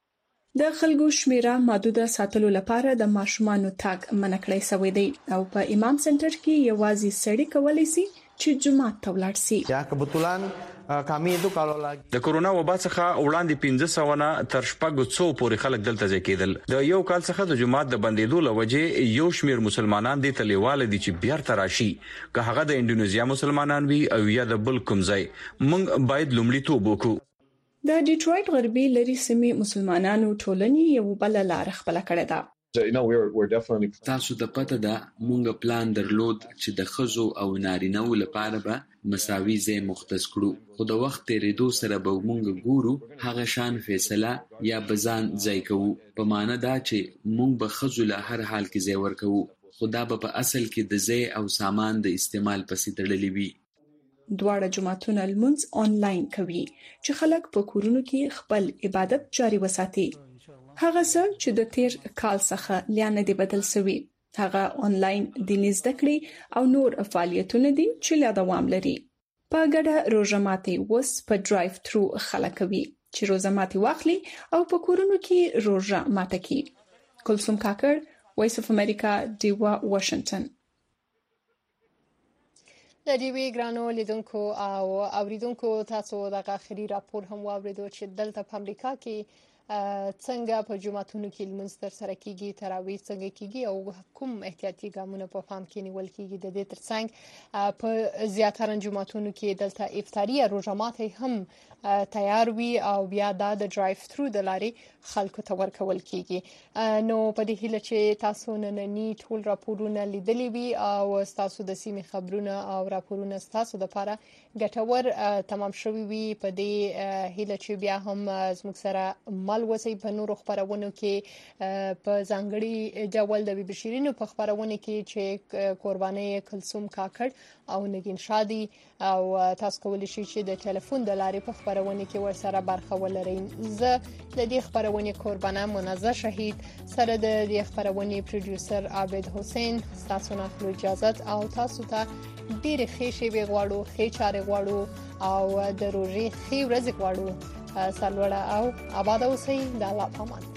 د خلکو شمیره محدوده ساتلو لپاره د ماشومانو تاګ منع کړی شوی دی او په امام سنټر کې یوازې سړی کولی شي چې جمعه ته ولاړ شي. ya kebetulan kami itu kalau lagi د کورونا وبا څخه وړاندې پنځه سوه نه تر شپږ سوه پورې خلک دلته ځای کېدل. د یو کال څخه د جمعات د بندیدو لوجې یو شمیر مسلمانان دي تلیواله دي چې بیرته راشي که هغه د انډونیزیا مسلمانان وي او یا د بل کوم ځای. موږ باید لومړیتوب وکړو. د ډیټرویټ غربي لري سیمې مسلمانانو ټولنې یو بل لار خپل کړې ده. you know we're we're definitely تاسو ته پته ده موږ پلان درلود چې د خزو او نارینه‌و لپاره به مساوي ځای مختص کړو. خو د وخت تیریدو سره به موږ ګورو هغه شان فیصله یا بزان ځای کوو. په معنی دا چې موږ به خزو له هر حال کې ځای ورکوو خو دا به په اصل کې د ځای او سامان د استعمال پسې تړلې وي. دواړه جمعتونه لمونځ آنلاین کوي چې خلک په کورونو کې خپل عبادت جاري وساتي. هغه څه چې د تیر کال څخه لیانه دی بدل شوی هغه آنلاین دیني زده کړې او نور فعالیتونه دي چې لا دوام لري. په ګډه روژه ماتي وس په ډرایو تھرو خلک کوي چې روژه ماتي واخلي او په کورونو کې روژه ماته کوي. کلثوم کاکړ، وایس اف امریکا، دیوا، واشنگټن. د ډیوی ګرانو لیدونکو او اوریدونکو تاسو د اخري راپور هم واوریدو چې دلته په امریکا کې څنګه په جمعتونو کې لمونځ تر سره کیږي، تراویح څنګه کیږي او کوم احتیاطي ګامونه په پام کې نیول کیږي. د دې ترڅنګ په زیاتره جمعتونو کې دلته افطاری روژه ماتي هم تیار وي او بیا د ډرایو تھرو د لارې خلکو ته ورکول کیږي. نو په دې هیله چې تاسو نننی ټول راپورونه لیدلی وي او تاسو د سیمې خبرونه او راپورونه تاسو د لپاره ګټور تمام شوي وي. په دې هیله چې بیا هم زموږ سره فعال وسی په نورو خبرونو کې په ځانګړي ډول د بشیرینو په خبرونه کې چې قرباني کلثوم کاکړ او نگین شادي او تاسو کولی شئ چې د ټلیفون د لارې په خبرونه کې ورسره برخه ولرئ. زه د دې خبرونه قربانه منازه شهید سره د دې خبرونه پروډوسر عابد حسین تاسو نه خپل اجازه او تاسو ته ډېر ښه شی غواړو ښه چارې غواړو او د روزي ښه ورځ غواړو. سلوړه او آباد اوسئ. د الله پامان.